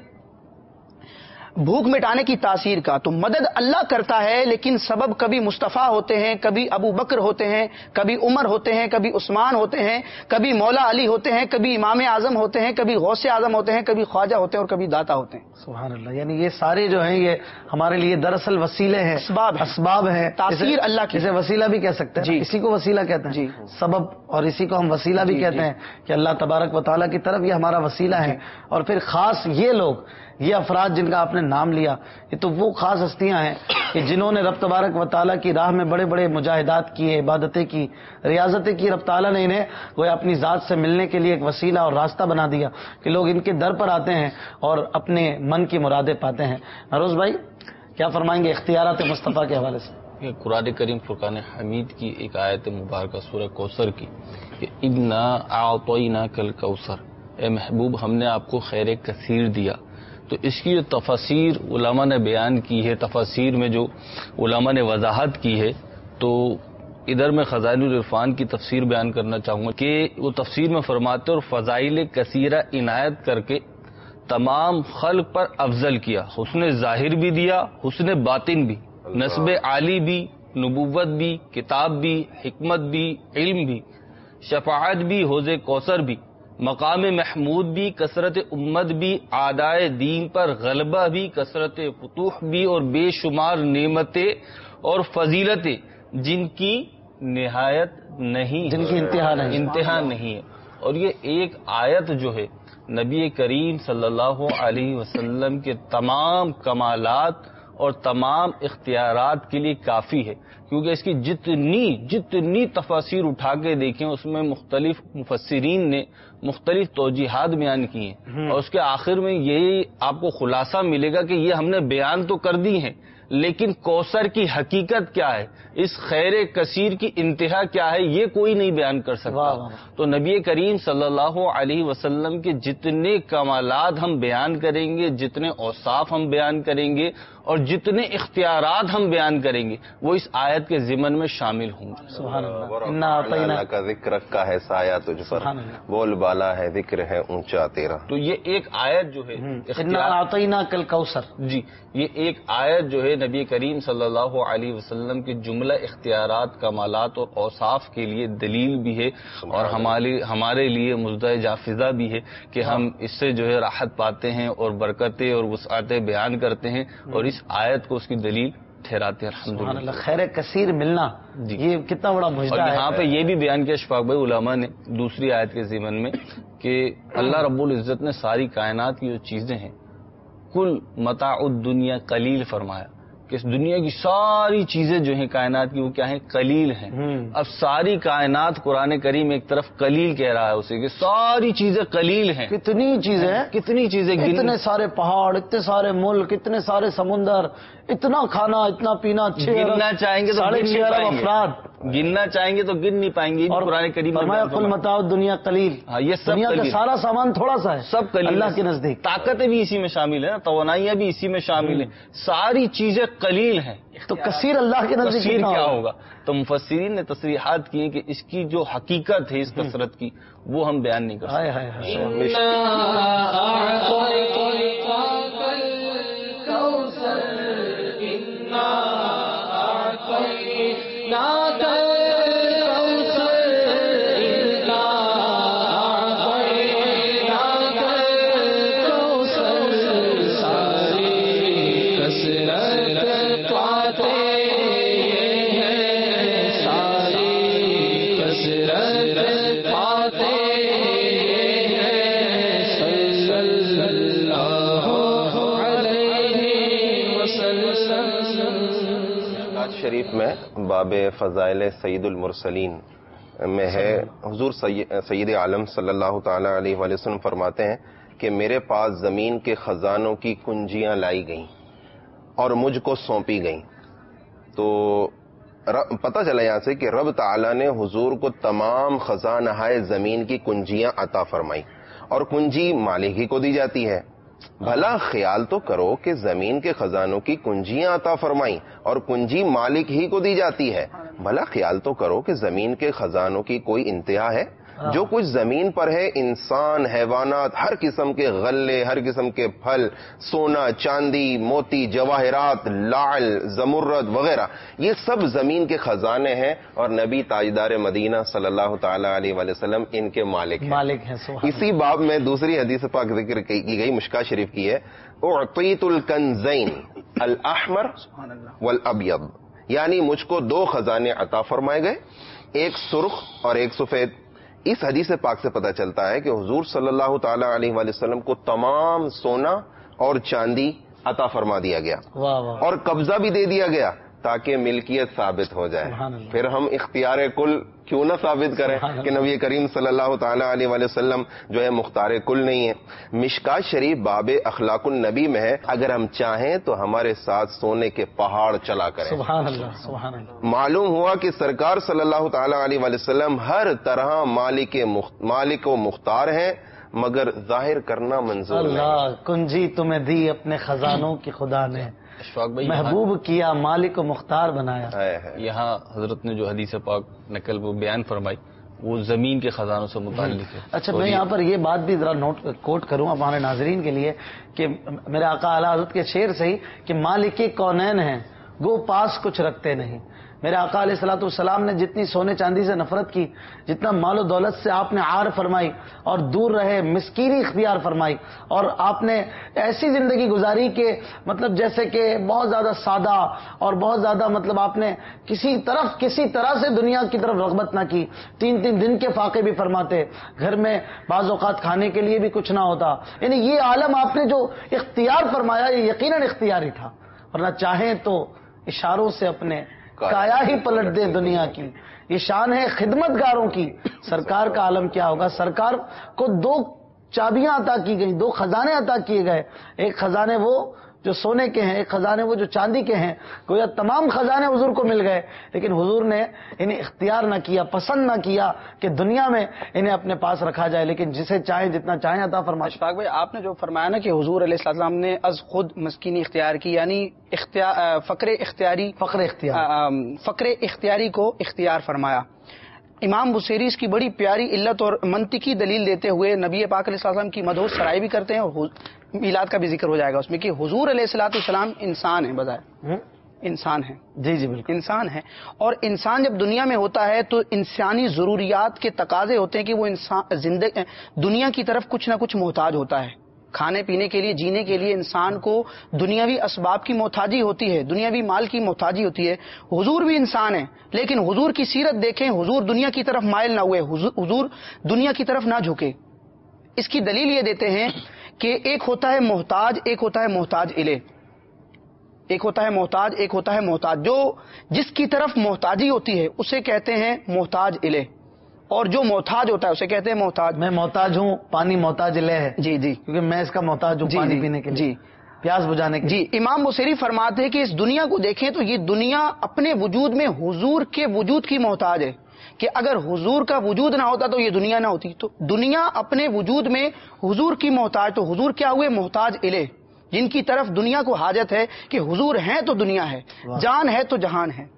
بھوک مٹانے کی تاثیر کا. تو مدد اللہ کرتا ہے, لیکن سبب کبھی مصطفیٰ ہوتے ہیں, کبھی ابو بکر ہوتے ہیں, کبھی عمر ہوتے ہیں, کبھی عثمان ہوتے ہیں, کبھی مولا علی ہوتے ہیں, کبھی امام اعظم ہوتے ہیں, کبھی غوث اعظم ہوتے ہیں, کبھی خواجہ ہوتے ہیں اور کبھی داتا ہوتے ہیں. سبحان اللہ. یعنی یہ سارے جو ہیں یہ ہمارے لیے دراصل وسیلے ہیں, اسباب ہیں, اسباب ہیں, تاثیر اللہ کی. اسے وسیلہ بھی کہہ سکتے ہیں, جی. اسی کو وسیلہ کہتے ہیں, جی. سبب, اور اسی کو ہم وسیلہ بھی جی, کہتے جی. ہیں کہ اللہ تبارک و تعالیٰ کی طرف یہ ہمارا وسیلہ ہے. اور پھر خاص یہ لوگ, یہ افراد جن کا آپ نے نام لیا, یہ تو وہ خاص ہستیاں ہیں کہ جنہوں نے رب تبارک و تعالیٰ کی راہ میں بڑے بڑے مجاہدات کیے, عبادتیں کی, ریاضتیں کی. رب تعالیٰ نے انہیں وہ اپنی ذات سے ملنے کے لیے ایک وسیلہ اور راستہ بنا دیا کہ لوگ ان کے در پر آتے ہیں اور اپنے من کی مرادیں پاتے ہیں. نروز بھائی کیا فرمائیں گے اختیارات مصطفیٰ کے حوالے سے؟ قرآن کریم فرقان حمید کی ایک آیت مبارکہ سورہ کوثر کی کہ انا اعطیناک الکوثر, اے محبوب ہم نے آپ کو خیر کثیر دیا. تو اس کی جو تفاسیر علماء نے بیان کی ہے, تفاسیر میں جو علماء نے وضاحت کی ہے, تو ادھر میں خزائن العرفان کی تفسیر بیان کرنا چاہوں گا کہ وہ تفسیر میں فرماتے اور فضائل کثیرہ عنایت کر کے تمام خلق پر افضل کیا, حسن ظاہر بھی دیا, حسن باطن بھی, نسب عالی بھی, نبوت بھی, کتاب بھی, حکمت بھی, علم بھی, شفاعت بھی, حوض کوثر بھی, مقام محمود بھی، کثرت امت بھی، اعدائے دین پر غلبہ بھی، کثرت فتوح بھی، اور بے شمار نعمتیں اور فضیلتیں جن کی نہایت نہیں، جن کی انتہا نہیں انتہا نہیں ہے۔ اور یہ ایک آیت جو ہے نبی کریم صلی اللہ علیہ وسلم کے تمام کمالات اور تمام اختیارات کے لیے کافی ہے، کیونکہ اس کی جتنی جتنی تفاسیر اٹھا کے دیکھیں اس میں مختلف مفسرین نے مختلف توجیحات بیان کی ہیں، اور اس کے آخر میں یہی آپ کو خلاصہ ملے گا کہ یہ ہم نے بیان تو کر دی ہیں، لیکن کوثر کی حقیقت کیا ہے، اس خیر کثیر کی انتہا کیا ہے، یہ کوئی نہیں بیان کر سکتا۔ تو نبی کریم صلی اللہ علیہ وسلم کے جتنے کمالات ہم بیان کریں گے، جتنے اوصاف ہم بیان کریں گے، اور جتنے اختیارات ہم بیان کریں گے، وہ اس آیت کے ضمن میں شامل ہوں گے۔ سبحان اللہ۔ اللہ کا ذکر رکھا ہے سایہ تجھ پر، بول بالا ہے ذکر ہے اونچا تیرا۔ تو یہ ایک آیت جو ہے انا اعطیناک الکوثر، جی یہ ایک آیت جو ہے نبی کریم صلی اللہ علیہ وسلم کے جملہ اختیارات، کمالات اور اوصاف کے لیے دلیل بھی ہے، اور ہمارے ہمارے لیے مزدہ جافزہ بھی ہے کہ ہم اس سے جو ہے راحت پاتے ہیں اور برکتیں اور وسعتیں بیان کرتے ہیں، اور اس آیت کو اس کی دلیل ٹھہراتے ہیں۔ سبحان اللہ، خیر کثیر ملنا، جی یہ کتنا بڑا مجدہ اور ہے۔ یہاں پہ یہ بھی بیان کیا اشفاق بھائی علماء نے دوسری آیت کے ضمن میں کہ اللہ رب العزت نے ساری کائنات کی جو چیزیں ہیں کل متاع الدنیا قلیل فرمایا، کہ اس دنیا کی ساری چیزیں جو ہیں کائنات کی وہ کیا ہیں، قلیل ہیں۔ اب ساری کائنات قرآن کریم ایک طرف قلیل کہہ رہا ہے اسے کہ ساری چیزیں قلیل ہیں، کتنی چیزیں، کتنی چیزیں، اتنے سارے پہاڑ، اتنے سارے ملک، اتنے سارے سمندر، اتنا کھانا، اتنا پینا، گننا چاہیں گے تو ساڑھے گن چھ نہیں ارب پائیں گے، افراد، گننا چاہیں گے تو گن نہیں پائیں گے۔ اور قرآن کریم میں فرمایا بیان کل فرمایا۔ متاع الدنیا قلیل، ہاں یہ سب دنیا کا قلیل، سارا سامان تھوڑا سا ہے سب قلیل اللہ ہے۔ کے نزدیک۔ طاقتیں بھی اسی میں شامل ہیں، توانائیاں بھی اسی میں شامل ہیں، ساری چیزیں قلیل ہیں، تو کثیر اللہ کے نزدیک کثیر کتنا کیا ہوگا؟ تو مفسرین نے تصریحات کی ہیں کہ اس کی جو حقیقت ہے اس کثرت کی وہ ہم بیان نہیں کر سکتے۔ ہائے ہائے ہائے۔ شریف میں باب فضائل سید المرسلین میں ہے، حضور سید عالم صلی اللہ تعالی علیہ وآلہ وسلم فرماتے ہیں کہ میرے پاس زمین کے خزانوں کی کنجیاں لائی گئیں اور مجھ کو سونپی گئیں۔ تو پتہ چلا یہاں سے کہ رب تعالی نے حضور کو تمام خزانہ زمین کی کنجیاں عطا فرمائی، اور کنجی مالک ہی کو دی جاتی ہے۔ بھلا خیال تو کرو کہ زمین کے خزانوں کی کنجیاں عطا فرمائیں اور کنجی مالک ہی کو دی جاتی ہے، بھلا خیال تو کرو کہ زمین کے خزانوں کی کوئی انتہا ہے؟ جو کچھ زمین پر ہے، انسان، حیوانات، ہر قسم کے غلے، ہر قسم کے پھل، سونا، چاندی، موتی، جواہرات، لعل، زمرد وغیرہ، یہ سب زمین کے خزانے ہیں، اور نبی تاجدار مدینہ صلی اللہ تعالی علیہ وآلہ وسلم ان کے مالک ہیں۔ مالک ہیں۔ اسی باب میں دوسری حدیث پاک ذکر کی گئی، مشکاہ شریف کی ہے، اعطیت الکنزین الاحمر والابیض، یعنی مجھ کو دو خزانے عطا فرمائے گئے، ایک سرخ اور ایک سفید۔ اس حدیث پاک سے پتہ چلتا ہے کہ حضور صلی اللہ تعالی علیہ وآلہ وسلم کو تمام سونا اور چاندی عطا فرما دیا گیا، واہ واہ، اور قبضہ بھی دے دیا گیا تاکہ ملکیت ثابت ہو جائے۔ سبحان اللہ۔ پھر ہم اختیار کل کیوں نہ ثابت کریں کہ نبی کریم صلی اللہ تعالی علیہ وآلہ وسلم جو ہے مختار کل نہیں ہے۔ مشکاہ شریف باب اخلاق النبی میں ہے، اگر ہم چاہیں تو ہمارے ساتھ سونے کے پہاڑ چلا کریں۔ سبحان اللہ، سبحان اللہ۔ معلوم ہوا کہ سرکار صلی اللہ تعالی علیہ وآلہ وسلم ہر طرح مالک مالک و مختار ہیں، مگر ظاہر کرنا منظور نہیں۔ اللہ کنجی تمہیں دی اپنے خزانوں کی خدا نے، اشفاق بھائی محبوب کیا مالک و مختار بنایا۔ یہاں حضرت نے جو حدیث پاک نقل وہ بیان فرمائی وہ زمین کے خزانوں سے متعلق ہے۔ اچھا میں یہاں پر یہ بات بھی ذرا نوٹ کوٹ کروں ہمارے ناظرین کے لیے کہ میرے آقا اعلیٰ حضرت کے شعر سے ہی کہ مالک کونین ہیں گو پاس کچھ رکھتے نہیں، میرے آقا علیہ الصلوۃ والسلام نے جتنی سونے چاندی سے نفرت کی، جتنا مال و دولت سے آپ نے عار فرمائی اور دور رہے، مسکینی اختیار فرمائی، اور آپ نے ایسی زندگی گزاری کہ مطلب جیسے کہ بہت زیادہ سادہ اور بہت زیادہ مطلب آپ نے کسی طرف کسی طرح سے دنیا کی طرف رغبت نہ کی، تین تین دن کے فاقے بھی فرماتے، گھر میں بعض اوقات کھانے کے لیے بھی کچھ نہ ہوتا، یعنی یہ عالم آپ نے جو اختیار فرمایا یہ یقیناً اختیاری تھا، ورنہ چاہیں تو اشاروں سے اپنے کایا ہی پلٹ دے دنیا کی، یہ شان ہے خدمت گاروں کی۔ سرکار کا عالم کیا ہوگا؟ سرکار کو دو چابیاں عطا کی گئی، دو خزانے عطا کیے گئے، ایک خزانے وہ جو سونے کے ہیں، ایک خزانے وہ جو چاندی کے ہیں، گویا تمام خزانے حضور کو مل گئے، لیکن حضور نے انہیں اختیار نہ کیا، پسند نہ کیا کہ دنیا میں انہیں اپنے پاس رکھا جائے، لیکن جسے چاہیں جتنا چاہیں عطا فرمائے۔ اشفاق بھائی، آپ نے جو فرمایا نا کہ حضور علیہ السلام نے از خود مسکینی اختیار کی، یعنی اختیار فقر اختیاری فقر اختیار فقر اختیاری کو اختیار فرمایا۔ امام بصیری اس کی بڑی پیاری علت اور منطقی دلیل دیتے ہوئے نبی پاک علیہ السلام کی مدح و سرائی بھی کرتے ہیں، اور میلاد کا بھی ذکر ہو جائے گا اس میں کہ حضور علیہ الصلوۃ والسلام انسان ہیں، بظاہر انسان ہیں، جی جی بالکل انسان ہے، اور انسان جب دنیا میں ہوتا ہے تو انسانی ضروریات کے تقاضے ہوتے ہیں کہ وہ انسان زندگی دنیا کی طرف کچھ نہ کچھ محتاج ہوتا ہے، کھانے پینے کے لیے، جینے کے لیے انسان کو دنیاوی اسباب کی محتاجی ہوتی ہے، دنیاوی مال کی محتاجی ہوتی ہے۔ حضور بھی انسان ہیں، لیکن حضور کی سیرت دیکھیں، حضور دنیا کی طرف مائل نہ ہوئے، حضور دنیا کی طرف نہ جھکے۔ اس کی دلیل یہ دیتے ہیں کہ ایک ہوتا ہے محتاج، ایک ہوتا ہے محتاج الیہ، ایک ہوتا ہے محتاج، ایک ہوتا ہے محتاج، جو جس کی طرف محتاجی ہوتی ہے اسے کہتے ہیں محتاج الیہ، اور جو محتاج ہوتا ہے اسے کہتے ہیں محتاج۔ میں محتاج ہوں، پانی محتاج لے ہے، جی جی، کیونکہ میں اس کا محتاج ہوں، جی پانی جی پینے کے لیے، جی، پیاس بجھانے کے جی۔ امام بصیری فرماتے ہیں کہ اس دنیا کو دیکھیں تو یہ دنیا اپنے وجود میں حضور کے وجود کی محتاج ہے، کہ اگر حضور کا وجود نہ ہوتا تو یہ دنیا نہ ہوتی، تو دنیا اپنے وجود میں حضور کی محتاج، تو حضور کیا ہوئے؟ محتاج الیہ، جن کی طرف دنیا کو حاجت ہے کہ حضور ہیں تو دنیا ہے، جان ہے تو جہان ہے۔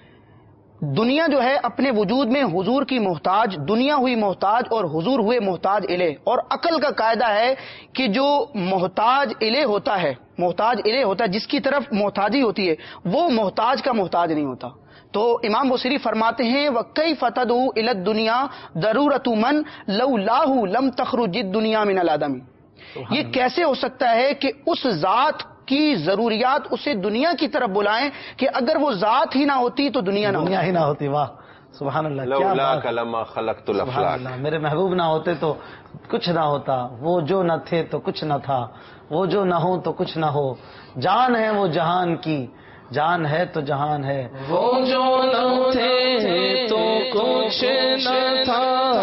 دنیا جو ہے اپنے وجود میں حضور کی محتاج، دنیا ہوئی محتاج اور حضور ہوئے محتاج الیہ، اور عقل کا قاعدہ ہے کہ جو محتاج الیہ ہوتا ہے، محتاج الیہ ہوتا ہے، جس کی طرف محتاجی ہوتی ہے، وہ محتاج کا محتاج نہیں ہوتا۔ تو امام بصیری فرماتے ہیں وَكَيْفَ تَدْعُو إِلَى الدُّنْيَا ضَرُورَةُ مَنْ لَوْلَاهُ لَمْ تَخْرُجِ الدُّنْيَا مِنَ الْعَدَمِ۔ یہ کیسے ہو سکتا ہے کہ اس ذات کی ضروریات اسے دنیا کی طرف بلائیں کہ اگر وہ ذات ہی نہ ہوتی تو دنیا نہ دنیا ہی نہ ہوتی۔ واہ سبحان اللہ، کیا لولاک لما خلقت سبحان الافلاک۔ اللہ، میرے محبوب نہ ہوتے تو کچھ نہ ہوتا، وہ جو نہ تھے تو کچھ نہ تھا، وہ جو نہ ہو تو کچھ نہ ہو، جان ہے وہ جہان کی، جان ہے تو جہان ہے، وہ جو نہ تھے تو کچھ نہ تھا،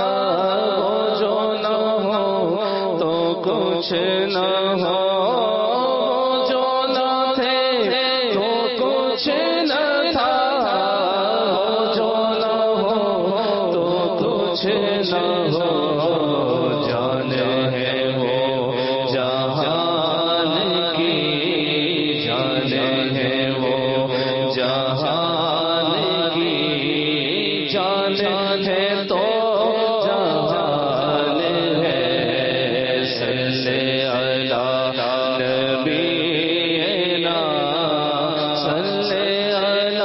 وہ جو نہ ہو تو کچھ نہ ہو، وہ جو نہ تھے تو کچھ نہ تھا، وہ جو نہ ہو تو کچھ نہ ہو، جان ہے وہ جہان کی، جان ہے وہ جہان کی، جان ہے تو جہان ہے، صلی علی نبینا، صلی علی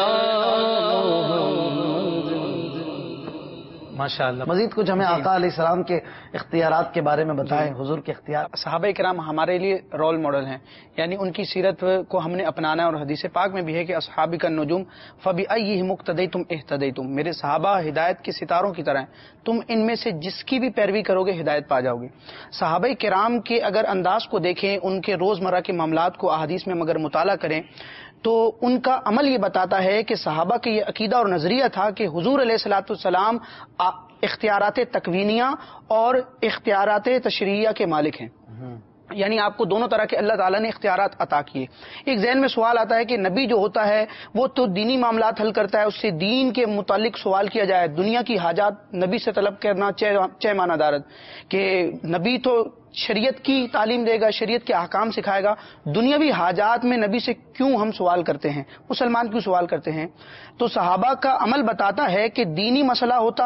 ماشاء اللہ۔ مزید کچھ ہمیں آقا علیہ السلام کے اختیارات کے بارے میں بتائیں، حضور کے اختیار۔ صحابہ کرام ہمارے لیے رول ماڈل ہیں، یعنی ان کی سیرت کو ہم نے اپنانا ہے، اور حدیث پاک میں بھی ہے کہ اصحابک النجوم فبأیہم اقتدیتم اہتدیتم، میرے صحابہ ہدایت کے ستاروں کی طرح ہیں، تم ان میں سے جس کی بھی پیروی کرو گے ہدایت پا جاؤ گے۔ صحابہ کرام کے اگر انداز کو دیکھیں، ان کے روزمرہ کے معاملات کو احادیث میں مگر مطالعہ کریں تو ان کا عمل یہ بتاتا ہے کہ صحابہ کا یہ عقیدہ اور نظریہ تھا کہ حضور علیہ الصلوۃ والسلام اختیارات تکوینیہ اور اختیارات تشریعیہ کے مالک ہیں، یعنی آپ کو دونوں طرح کے اللہ تعالیٰ نے اختیارات عطا کیے۔ ایک ذہن میں سوال آتا ہے کہ نبی جو ہوتا ہے وہ تو دینی معاملات حل کرتا ہے، اس سے دین کے متعلق سوال کیا جائے، دنیا کی حاجات نبی سے طلب کرنا چہ معنی دارد، کہ نبی تو شریعت کی تعلیم دے گا، شریعت کے احکام سکھائے گا، دنیاوی حاجات میں نبی سے کیوں ہم سوال کرتے ہیں، مسلمان کیوں سوال کرتے ہیں؟ تو صحابہ کا عمل بتاتا ہے کہ دینی مسئلہ ہوتا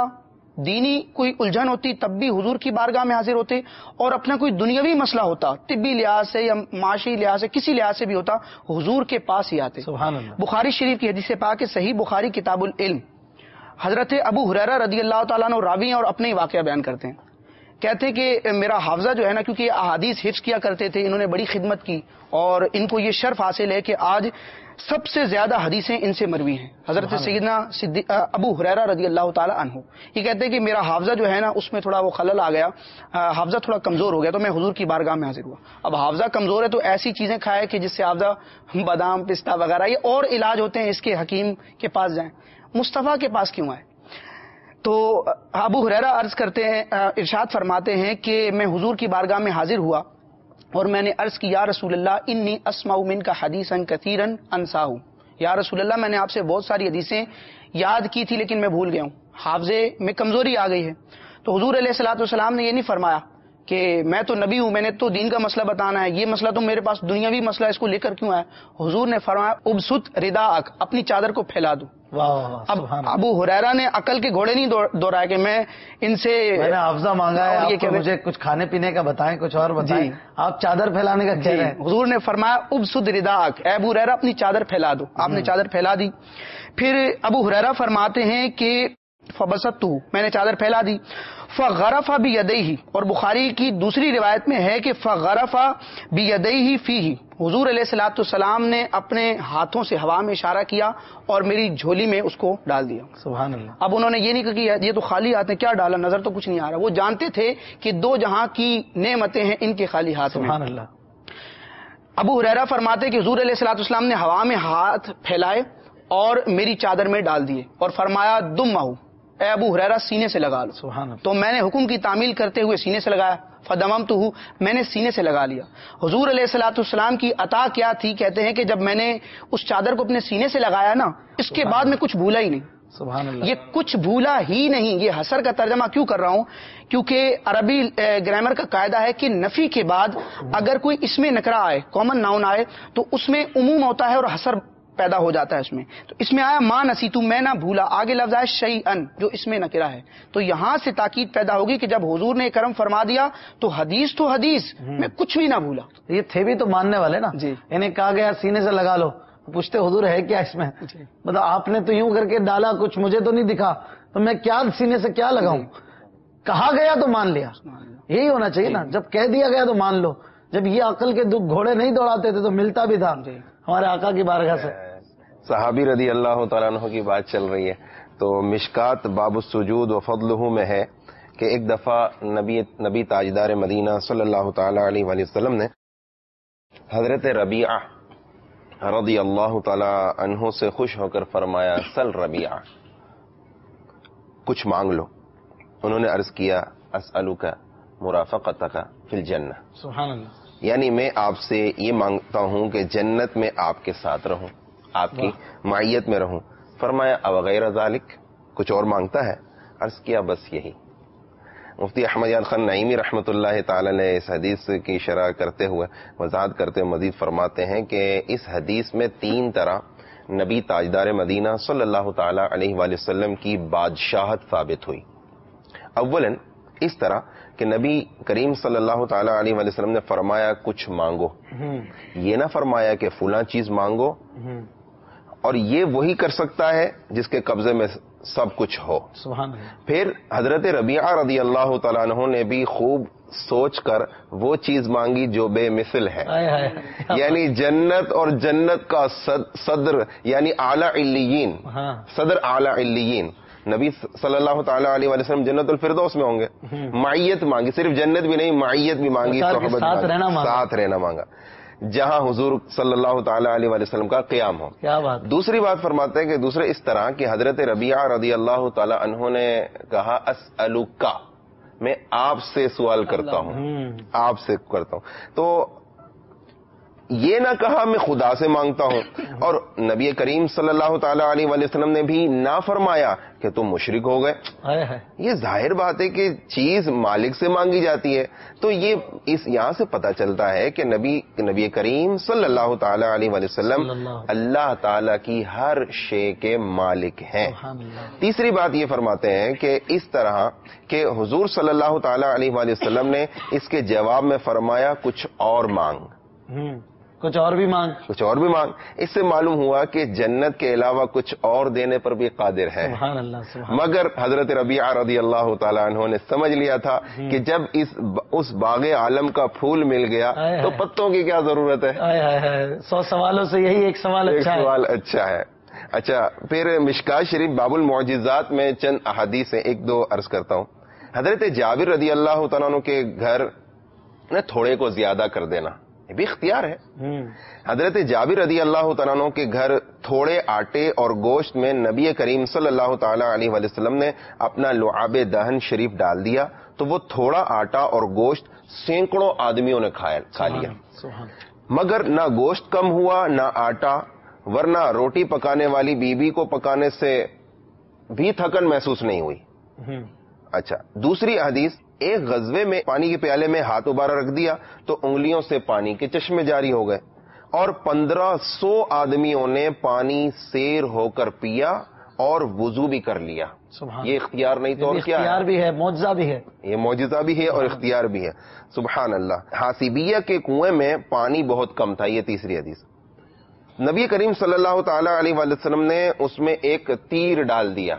دینی کوئی الجھن ہوتی تب بھی حضور کی بارگاہ میں حاضر ہوتے، اور اپنا کوئی دنیاوی مسئلہ ہوتا، طبی لحاظ سے یا معاشی لحاظ سے کسی لحاظ سے بھی ہوتا، حضور کے پاس ہی آتے. سبحان اللہ. بخاری شریف کی حدیث پاک ہے، صحیح بخاری کتاب العلم، حضرت ابو ہریرہ رضی اللہ تعالیٰ عنہ راوی ہیں اور اپنے ہی واقعہ بیان کرتے ہیں. کہتے ہیں کہ میرا حافظہ جو ہے نا، کیونکہ یہ احادیث حفظ کیا کرتے تھے، انہوں نے بڑی خدمت کی اور ان کو یہ شرف حاصل ہے کہ آج سب سے زیادہ حدیثیں ان سے مروی ہیں. حضرت سیدنا ابو ہریرہ رضی اللہ تعالی عنہ یہ کہتے ہیں کہ میرا حافظہ جو ہے نا اس میں تھوڑا وہ خلل آ گیا، حافظہ تھوڑا کمزور ہو گیا، تو میں حضور کی بارگاہ میں حاضر ہوا. اب حافظہ کمزور ہے تو ایسی چیزیں کھائے کہ جس سے حافظہ بادام پستہ وغیرہ یہ اور علاج ہوتے ہیں، اس کے حکیم کے پاس جائیں، مصطفیٰ کے پاس کیوں آئے؟ تو ابو ہریرہ عرض کرتے ہیں، ارشاد فرماتے ہیں کہ میں حضور کی بارگاہ میں حاضر ہوا اور میں نے عرض کی یا رسول اللہ انی اسمع منک حدیثا کثیرا انساہ، یا رسول اللہ میں نے آپ سے بہت ساری حدیثیں یاد کی تھی لیکن میں بھول گیا ہوں، حافظے میں کمزوری آ گئی ہے. تو حضور علیہ الصلوۃ والسلام نے یہ نہیں فرمایا کہ میں تو نبی ہوں، میں نے تو دین کا مسئلہ بتانا ہے، یہ مسئلہ تو میرے پاس دنیاوی مسئلہ ہے، اس کو لے کر کیوں آیا؟ حضور نے فرمایا ابسط رداءک، اپنی چادر کو پھیلا دو. اب ابو ہریرہ نے عقل کے گھوڑے نہیں دوڑائے کہ میں ان سے میں نے حافظہ مانگا ہے، آپ کو مجھے کچھ کھانے پینے کا بتائیں، کچھ اور بتائیں، آپ چادر پھیلانے کا کہہ رہے ہیں. حضور نے فرمایا ابسط رداءک، اے ابو ہریرہ اپنی چادر پھیلا دو. آپ نے چادر پھیلا دی. پھر ابو ہریرہ فرماتے ہیں کہ فبسطت، میں نے چادر پھیلا دی. فغرف بیدیہ، اور بخاری کی دوسری روایت میں ہے کہ فغرف بیدیہ فیہ، حضور علیہ الصلوۃ والسلام نے اپنے ہاتھوں سے ہوا میں اشارہ کیا اور میری جھولی میں اس کو ڈال دیا. سبحان اللہ. اب انہوں نے یہ نہیں کہا کہ یہ تو خالی ہاتھ میں کیا ڈالا، نظر تو کچھ نہیں آ رہا. وہ جانتے تھے کہ دو جہاں کی نعمتیں ہیں ان کے خالی ہاتھ میں. سبحان اللہ. ابو ہریرہ فرماتے کہ حضور علیہ الصلوۃ والسلام نے ہوا میں ہاتھ پھیلائے اور میری چادر میں ڈال دیے اور فرمایا دمہ، اے ابو ہریرہ سینے سے لگا لو. سبحان اللہ. تو میں نے حکم کی تعمیل کرتے ہوئے سینے سے لگایا. فدممتہ، میں نے سینے سے لگا لیا. حضور علیہ الصلوۃ والسلام کی عطا کیا تھی، کہتے ہیں کہ جب میں نے اس چادر کو اپنے سینے سے لگایا نا، اس کے بعد میں کچھ بھولا ہی نہیں. سبحان اللہ. یہ کچھ بھولا ہی نہیں. یہ حسر کا ترجمہ کیوں کر رہا ہوں؟ کیونکہ عربی گرامر کا قاعدہ ہے کہ نفی کے بعد اگر کوئی اس میں نکرہ آئے، کامن ناؤن آئے، تو اس میں عموم ہوتا ہے اور حسر پیدا ہو جاتا ہے اس میں. تو اس میں آیا ما نسیتو، میں نہ بھولا. آگے لفظ آیا شیئن، جو اس میں نکرہ ہے. تو یہاں سے تاکید پیدا ہوگی کہ جب حضور نے کرم فرما دیا تو حدیث تو حدیث، میں کچھ بھی نہ بھولا. یہ تھے بھی تو ماننے والے نا. جی. انہیں کہا گیا سینے سے لگا لو، پوچھتے حضور ہے کیا اس میں؟ مطلب آپ نے تو یوں کر کے ڈالا، کچھ مجھے تو نہیں دکھا، تو میں کیا سینے سے کیا لگاؤں؟ کہا گیا تو مان لیا. یہی ہونا چاہیے نا، جب کہہ دیا گیا تو مان لو. جب یہ عقل کے گھوڑے نہیں دوڑاتے تھے تو ملتا بھی تھا ہمارے آقا کی بارگاہ سے. صحابی رضی اللہ تعالیٰ عنہ کی بات چل رہی ہے تو مشکات باب السجود و فضلہ میں ہے کہ ایک دفعہ نبی نبی تاجدار مدینہ صلی اللہ تعالی علیہ وآلہ وسلم نے حضرت ربیعہ رضی اللہ تعالی عنہ سے خوش ہو کر فرمایا سل ربیعہ، کچھ مانگ لو. انہوں نے عرض کیا اسألک مرافقتک فی الجنہ، سبحان اللہ. یعنی میں آپ سے یہ مانگتا ہوں کہ جنت میں آپ کے ساتھ رہوں، آپ کی معیت میں رہوں. فرمایا او غیر ذالک، کچھ اور مانگتا ہے؟ عرض کیا بس یہی. مفتی احمد یاد خان نعیمی رحمۃ اللہ تعالی نے اس حدیث کی شرح کرتے ہوئے وضاحت کرتے ہوئے مزید فرماتے ہیں کہ اس حدیث میں تین طرح نبی تاجدار مدینہ صلی اللہ تعالی علیہ وآلہ وسلم کی بادشاہت ثابت ہوئی. اولاً اس طرح کہ نبی کریم صلی اللہ تعالی علیہ وآلہ وسلم نے فرمایا کچھ مانگو، یہ نہ فرمایا کہ فلاں چیز مانگو، اور یہ وہی کر سکتا ہے جس کے قبضے میں سب کچھ ہو. سبحان اللہ. پھر حضرت ربیعہ رضی اللہ تعالیٰ عنہ نے بھی خوب سوچ کر وہ چیز مانگی جو بے مثل ہے، یعنی جنت اور جنت کا صدر، یعنی اعلی علیین، صدر اعلی علیین. نبی صلی اللہ تعالی علیہ وآلہ وسلم جنت الفردوس میں ہوں گے. معیت مانگی، صرف جنت بھی نہیں، معیت بھی مانگی، صحبت ساتھ رہنا مانگا، ساتھ رہنا مانگا جہاں حضور صلی اللہ تعالی علیہ وآلہ وسلم کا قیام ہو. کیا بات. دوسری بات فرماتے ہیں کہ دوسرے اس طرح کہ حضرت ربیعہ رضی اللہ تعالی عنہ نے کہا اسألک، میں آپ سے سوال کرتا ہوں، آپ سے کرتا ہوں. تو یہ نہ کہا میں خدا سے مانگتا ہوں، اور نبی کریم صلی اللہ تعالی علیہ وآلہ وسلم نے بھی نہ فرمایا کہ تم مشرک ہو گئے۔ یہ ظاہر بات ہے کہ چیز مالک سے مانگی جاتی ہے، تو یہ اس یہاں سے پتہ چلتا ہے کہ نبی نبی کریم صلی اللہ تعالی علیہ وآلہ وسلم اللہ تعالی کی ہر شے کے مالک ہیں۔ تیسری بات یہ فرماتے ہیں کہ اس طرح کہ حضور صلی اللہ تعالی علیہ وآلہ وسلم نے اس کے جواب میں فرمایا کچھ اور مانگ، کچھ اور بھی مانگ کچھ اور بھی مانگ اس سے معلوم ہوا کہ جنت کے علاوہ کچھ اور دینے پر بھی قادر ہے۔ سبحان اللہ سبحان مگر حضرت ربیعہ رضی اللہ تعالیٰ عنہ نے سمجھ لیا تھا کہ جب اس اس باغ عالم کا پھول مل گیا تو پتوں کی کیا ضرورت ہے۔ سو سوالوں سے یہی ایک سوال ایک اچھا ہے۔ سوال اچھا ہے۔ اچھا، پھر مشکات شریف باب المعجزات میں چند احادیث ہیں، ایک دو عرض کرتا ہوں۔ حضرت جابر رضی اللہ تعالیٰ عنہ کے گھر تھوڑے کو زیادہ کر دینا یہ بھی اختیار ہے۔ حضرت جابر رضی اللہ تعالیٰ عنہ کے گھر تھوڑے آٹے اور گوشت میں نبی کریم صلی اللہ تعالی علیہ وآلہ وسلم نے اپنا لعاب دہن شریف ڈال دیا تو وہ تھوڑا آٹا اور گوشت سینکڑوں آدمیوں نے کھا لیا، مگر نہ گوشت کم ہوا نہ آٹا، ورنہ روٹی پکانے والی بی بی کو پکانے سے بھی تھکن محسوس نہیں ہوئی۔ اچھا، دوسری حدیث، ایک غزوے میں پانی کے پیالے میں ہاتھ ابارہ رکھ دیا تو انگلیوں سے پانی کے چشمے جاری ہو گئے، اور پندرہ سو آدمیوں نے پانی سیر ہو کر پیا اور وضو بھی کر لیا۔ یہ اختیار نہیں تو اور کیا ہے؟ اختیار بھی ہے، معجزہ بھی ہے۔ یہ معجزہ بھی ہے اور اختیار بھی ہے، سبحان اللہ۔ حاسبیہ کے کنویں میں پانی بہت کم تھا، یہ تیسری حدیث۔ نبی کریم صلی اللہ تعالی علیہ وآلہ وسلم نے اس میں ایک تیر ڈال دیا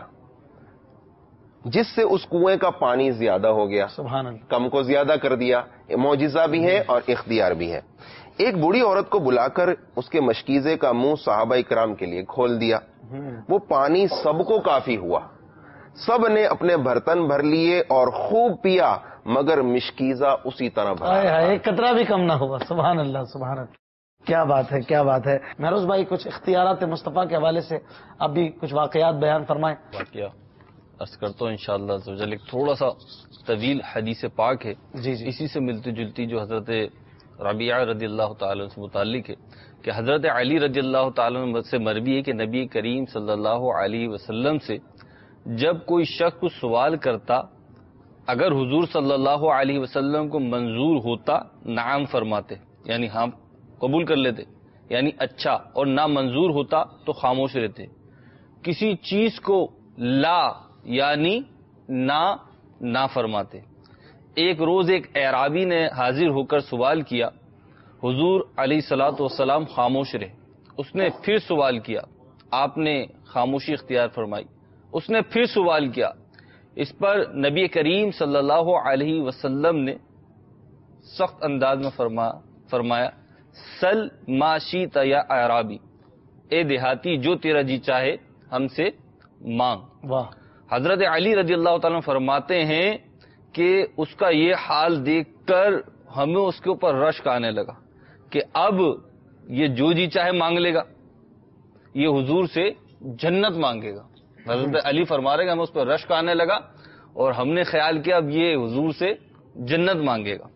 جس سے اس کنویں کا پانی زیادہ ہو گیا، سبحان اللہ، کم کو زیادہ کر دیا۔ معجزہ بھی ہے اور اختیار بھی ہے۔ ایک بوڑھی عورت کو بلا کر اس کے مشکیزے کا منہ صحابہ کرام کے لیے کھول دیا، وہ پانی سب کو کافی ہوا، سب نے اپنے برتن بھر لیے اور خوب پیا، مگر مشکیزہ اسی طرح بھرا، ایک قطرہ بھی کم نہ ہوا۔ سبحان اللہ سبحان اللہ، کیا بات ہے کیا بات ہے۔ مہروز بھائی، کچھ اختیارات مصطفیٰ کے حوالے سے آپ بھی کچھ واقعات بیان فرمائیں۔ واقعہ عرض کرتا ہوں انشاءاللہ عز و جل، ایک تھوڑا سا طویل حدیث پاک ہے، جی جی، اسی سے ملتی جلتی جو حضرت ربیعہ رضی اللہ تعالیٰ سے متعلق ہے کہ حضرت علی رضی اللہ تعالیٰ سے مروی ہے کہ نبی کریم صلی اللہ علیہ وسلم سے جب کوئی شخص کچھ سوال کرتا، اگر حضور صلی اللہ علیہ وسلم کو منظور ہوتا نعم فرماتے، یعنی ہاں قبول کر لیتے، یعنی اچھا، اور نہ منظور ہوتا تو خاموش رہتے۔ کسی چیز کو لا یعنی نہ نہ فرماتے۔ ایک روز ایک اعرابی نے حاضر ہو کر سوال کیا، حضور علیہ الصلوۃ والسلام خاموش رہے۔ اس نے پھر سوال کیا، آپ نے خاموشی اختیار فرمائی۔ اس نے پھر سوال کیا، اس پر نبی کریم صلی اللہ علیہ وسلم نے سخت انداز میں فرمایا فرمایا سل ما شئت یا اعرابی، اے دیہاتی جو تیرا جی چاہے ہم سے مانگ۔ واہ، حضرت علی رضی اللہ تعالیٰ فرماتے ہیں کہ اس کا یہ حال دیکھ کر ہمیں اس کے اوپر رشک آنے لگا کہ اب یہ جو جی چاہے مانگ لے گا، یہ حضور سے جنت مانگے گا۔ حضرت علی فرما رہے کہ ہمیں اس پر رشک آنے لگا اور ہم نے خیال کیا اب یہ حضور سے جنت مانگے گا۔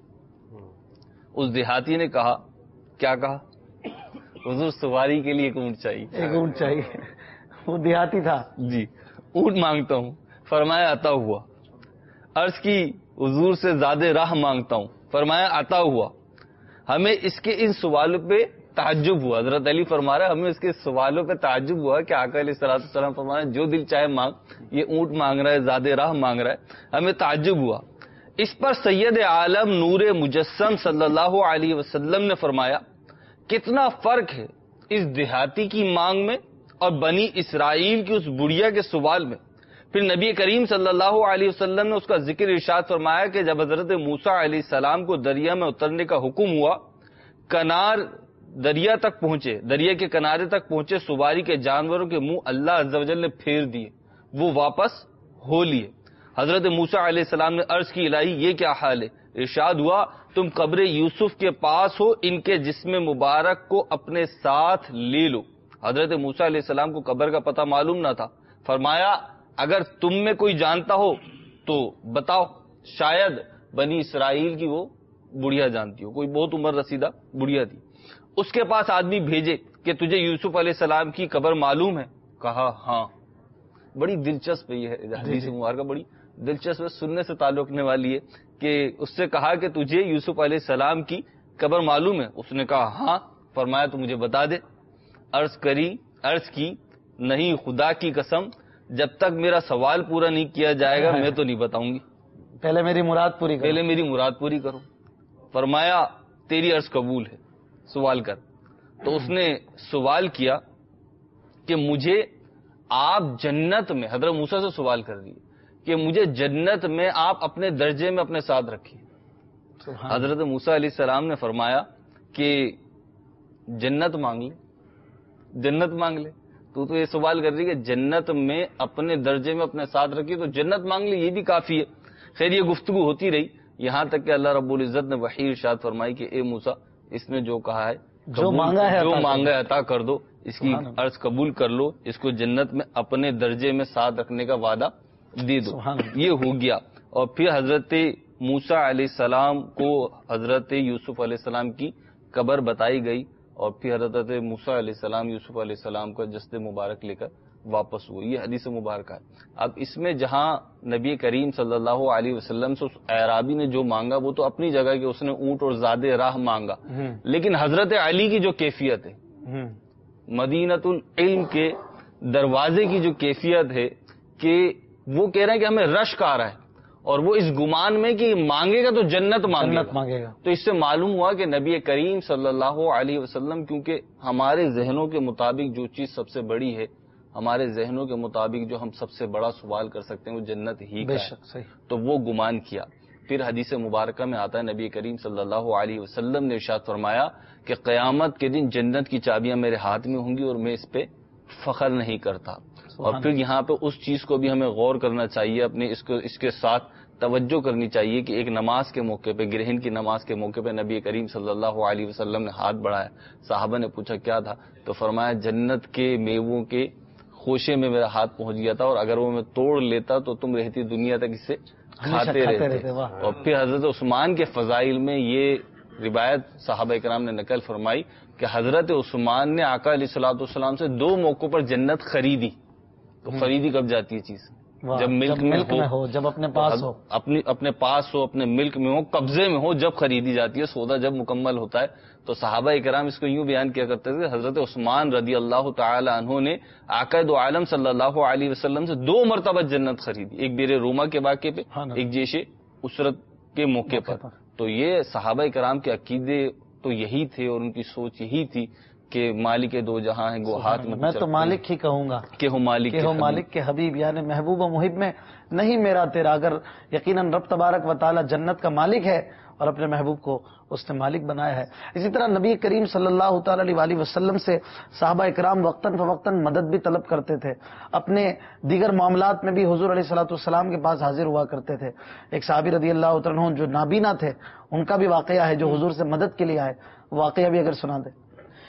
اس دیہاتی نے کہا، کیا کہا؟ حضور سواری کے لیے ایک اونٹ چاہیے، ایک اونٹ چاہیے۔ وہ دیہاتی تھا، جی اونٹ مانگتا ہوں، فرمایا عطا ہوا۔ عرض کی حضور سے زیادہ راہ مانگتا ہوں، فرمایا عطا ہوا۔ ہمیں اس کے ان سوالوں پہ تعجب ہوا، حضرت علی فرما رہا ہے ہمیں اس کے سوالوں پہ تعجب ہوا کہ آقا علیہ الصلوۃ والسلام فرما رہے ہیں جو دل چاہے مانگ، یہ اونٹ مانگ رہا ہے، زیادہ راہ مانگ رہا ہے، ہمیں تعجب ہوا۔ اس پر سید عالم نور مجسم صلی اللہ علیہ وسلم نے فرمایا کتنا فرق ہے اس دیہاتی کی مانگ میں اور بنی اسرائیل کی اس بڑھیا کے سوال میں۔ پھر نبی کریم صلی اللہ علیہ وسلم نے اس کا ذکر ارشاد فرمایا کہ جب حضرت موسیٰ علیہ السلام کو دریا میں اترنے کا حکم ہوا، کنار دریا تک پہنچے، دریا کے کنارے تک پہنچے، سواری کے جانوروں کے منہ اللہ عز و جل نے پھیر دیے، وہ واپس ہو لیے۔ حضرت موسیٰ علیہ السلام نے عرض کی الہی یہ کیا حال ہے؟ ارشاد ہوا تم قبر یوسف کے پاس ہو، ان کے جسم مبارک کو اپنے ساتھ لے لو۔ حضرت موسیٰ علیہ السلام کو قبر کا پتہ معلوم نہ تھا، فرمایا اگر تم میں کوئی جانتا ہو تو بتاؤ، شاید بنی اسرائیل کی وہ بڑھیا جانتی ہو، کوئی بہت عمر رسیدہ بڑھیا تھی۔ اس کے پاس آدمی بھیجے کہ تجھے یوسف علیہ السلام کی قبر معلوم ہے؟ کہا ہاں. بڑی دلچسپ یہ ہے حدیث مبارکہ، بڑی دلچسپ سننے سے تعلق رکھنے والی ہے کہ اس سے کہا کہ تجھے یوسف علیہ السلام کی قبر معلوم ہے؟ اس نے کہا ہاں. فرمایا تو مجھے بتا دے. عرض کری عرض کی نہیں خدا کی قسم جب تک میرا سوال پورا نہیں کیا جائے گا میں تو نہیں بتاؤں گی. پہلے میری مراد پوری کرو. پہلے میری مراد پوری کرو. فرمایا تیری عرض قبول ہے، سوال کر. تو اس نے سوال کیا کہ مجھے آپ جنت میں، حضرت موسیٰ سے سوال کر دیے کہ مجھے جنت میں آپ اپنے درجے میں اپنے ساتھ رکھیے. حضرت موسیٰ علیہ السلام نے فرمایا کہ جنت مانگ لے، جنت مانگ لے. تو تو یہ سوال کر رہی کہ جنت میں اپنے درجے میں اپنے ساتھ رکھیے، تو جنت مانگ لے، یہ بھی کافی ہے. خیر یہ گفتگو ہوتی رہی یہاں تک کہ اللہ رب العزت نے وحی ارشاد فرمائی کہ اے موسیٰ اس نے جو کہا ہے جو مانگا ہے جو مانگا ہے عطا کر دو، اس کی عرض قبول کر لو، اس کو جنت میں اپنے درجے میں ساتھ رکھنے کا وعدہ دے دو. یہ ہو گیا. اور پھر حضرت موسیٰ علیہ السلام کو حضرت یوسف علیہ السلام کی قبر بتائی گئی اور پھر حضرت موسیٰ علیہ السلام یوسف علیہ السلام کا جسد مبارک لے کر واپس ہوئے. یہ حدیث مبارکہ ہے. اب اس میں جہاں نبی کریم صلی اللہ علیہ وسلم سے اس اعرابی نے جو مانگا وہ تو اپنی جگہ کہ اس نے اونٹ اور زادے راہ مانگا، لیکن حضرت علی کی جو کیفیت ہے، مدینۃ العلم کے دروازے کی جو کیفیت ہے کہ وہ کہہ رہے ہیں کہ ہمیں رشک آ رہا ہے اور وہ اس گمان میں کہ مانگے گا تو جنت مانگے گا. مانگے گا تو اس سے معلوم ہوا کہ نبی کریم صلی اللہ علیہ وسلم کیونکہ ہمارے ذہنوں کے مطابق جو چیز سب سے بڑی ہے، ہمارے ذہنوں کے مطابق جو ہم سب سے بڑا سوال کر سکتے ہیں وہ جنت ہی کا ہے، تو وہ گمان کیا. پھر حدیث مبارکہ میں آتا ہے نبی کریم صلی اللہ علیہ وسلم نے ارشاد فرمایا کہ قیامت کے دن جنت کی چابیاں میرے ہاتھ میں ہوں گی اور میں اس پہ فخر نہیں کرتا. اور پھر یہاں پہ اس چیز کو بھی ہمیں غور کرنا چاہیے، اپنے اس کو اس کے ساتھ توجہ کرنی چاہیے کہ ایک نماز کے موقع پہ، گرہن کی نماز کے موقع پہ نبی کریم صلی اللہ علیہ وسلم نے ہاتھ بڑھایا. صحابہ نے پوچھا کیا تھا؟ تو فرمایا جنت کے میووں کے خوشے میں میرا ہاتھ پہنچ گیا تھا اور اگر وہ میں توڑ لیتا تو تم رہتی دنیا تک اسے کھاتے رہتے. اور پھر حضرت عثمان کے فضائل میں یہ روایت صحابہ کرام نے نقل فرمائی کہ حضرت عثمان نے آقا علیہ الصلوۃ والسلام سے دو موقعوں پر جنت خریدی. تو خریدی کب جاتی ہے چیز؟ جب ملک میں ہو، جب اپنے پاس ہو، اپنی اپنے پاس ہو، اپنے ملک میں ہو، قبضے میں ہو، جب خریدی جاتی ہے. سودا جب مکمل ہوتا ہے. تو صحابہ کرام اس کو یوں بیان کیا کرتے تھے حضرت عثمان رضی اللہ تعالی عنہ نے آقا دو عالم صلی اللہ علیہ وسلم سے دو مرتبہ جنت خریدی، ایک بیر روما کے واقعے پہ، ایک جیش اسرت کے موقع پر. تو یہ صحابہ کرام کے عقیدے تو یہی تھے اور ان کی سوچ یہی تھی کہ مالک دو جہاں ہیں گو ہاتھ میں، میں تو مالک ہی کہوں گا کہ ہو مالک کہ ہو مالک کے حبیب، یعنی محبوب و محب میں نہیں میرا تیرا. اگر یقیناً رب تبارک و تعالی جنت کا مالک ہے اور اپنے محبوب کو اس نے مالک بنایا ہے. اسی طرح نبی کریم صلی اللہ تعالی علیہ وسلم سے صحابہ اکرام وقتاً فوقتاً مدد بھی طلب کرتے تھے. اپنے دیگر معاملات میں بھی حضور علیہ الصلوۃ والسلام کے پاس حاضر ہوا کرتے تھے. ایک صحابی رضی اللہ تعالیٰ عنہ جو نابینا تھے، ان کا بھی واقعہ ہے جو حضور سے مدد کے لیے آئے. واقعہ بھی اگر سنا دیں.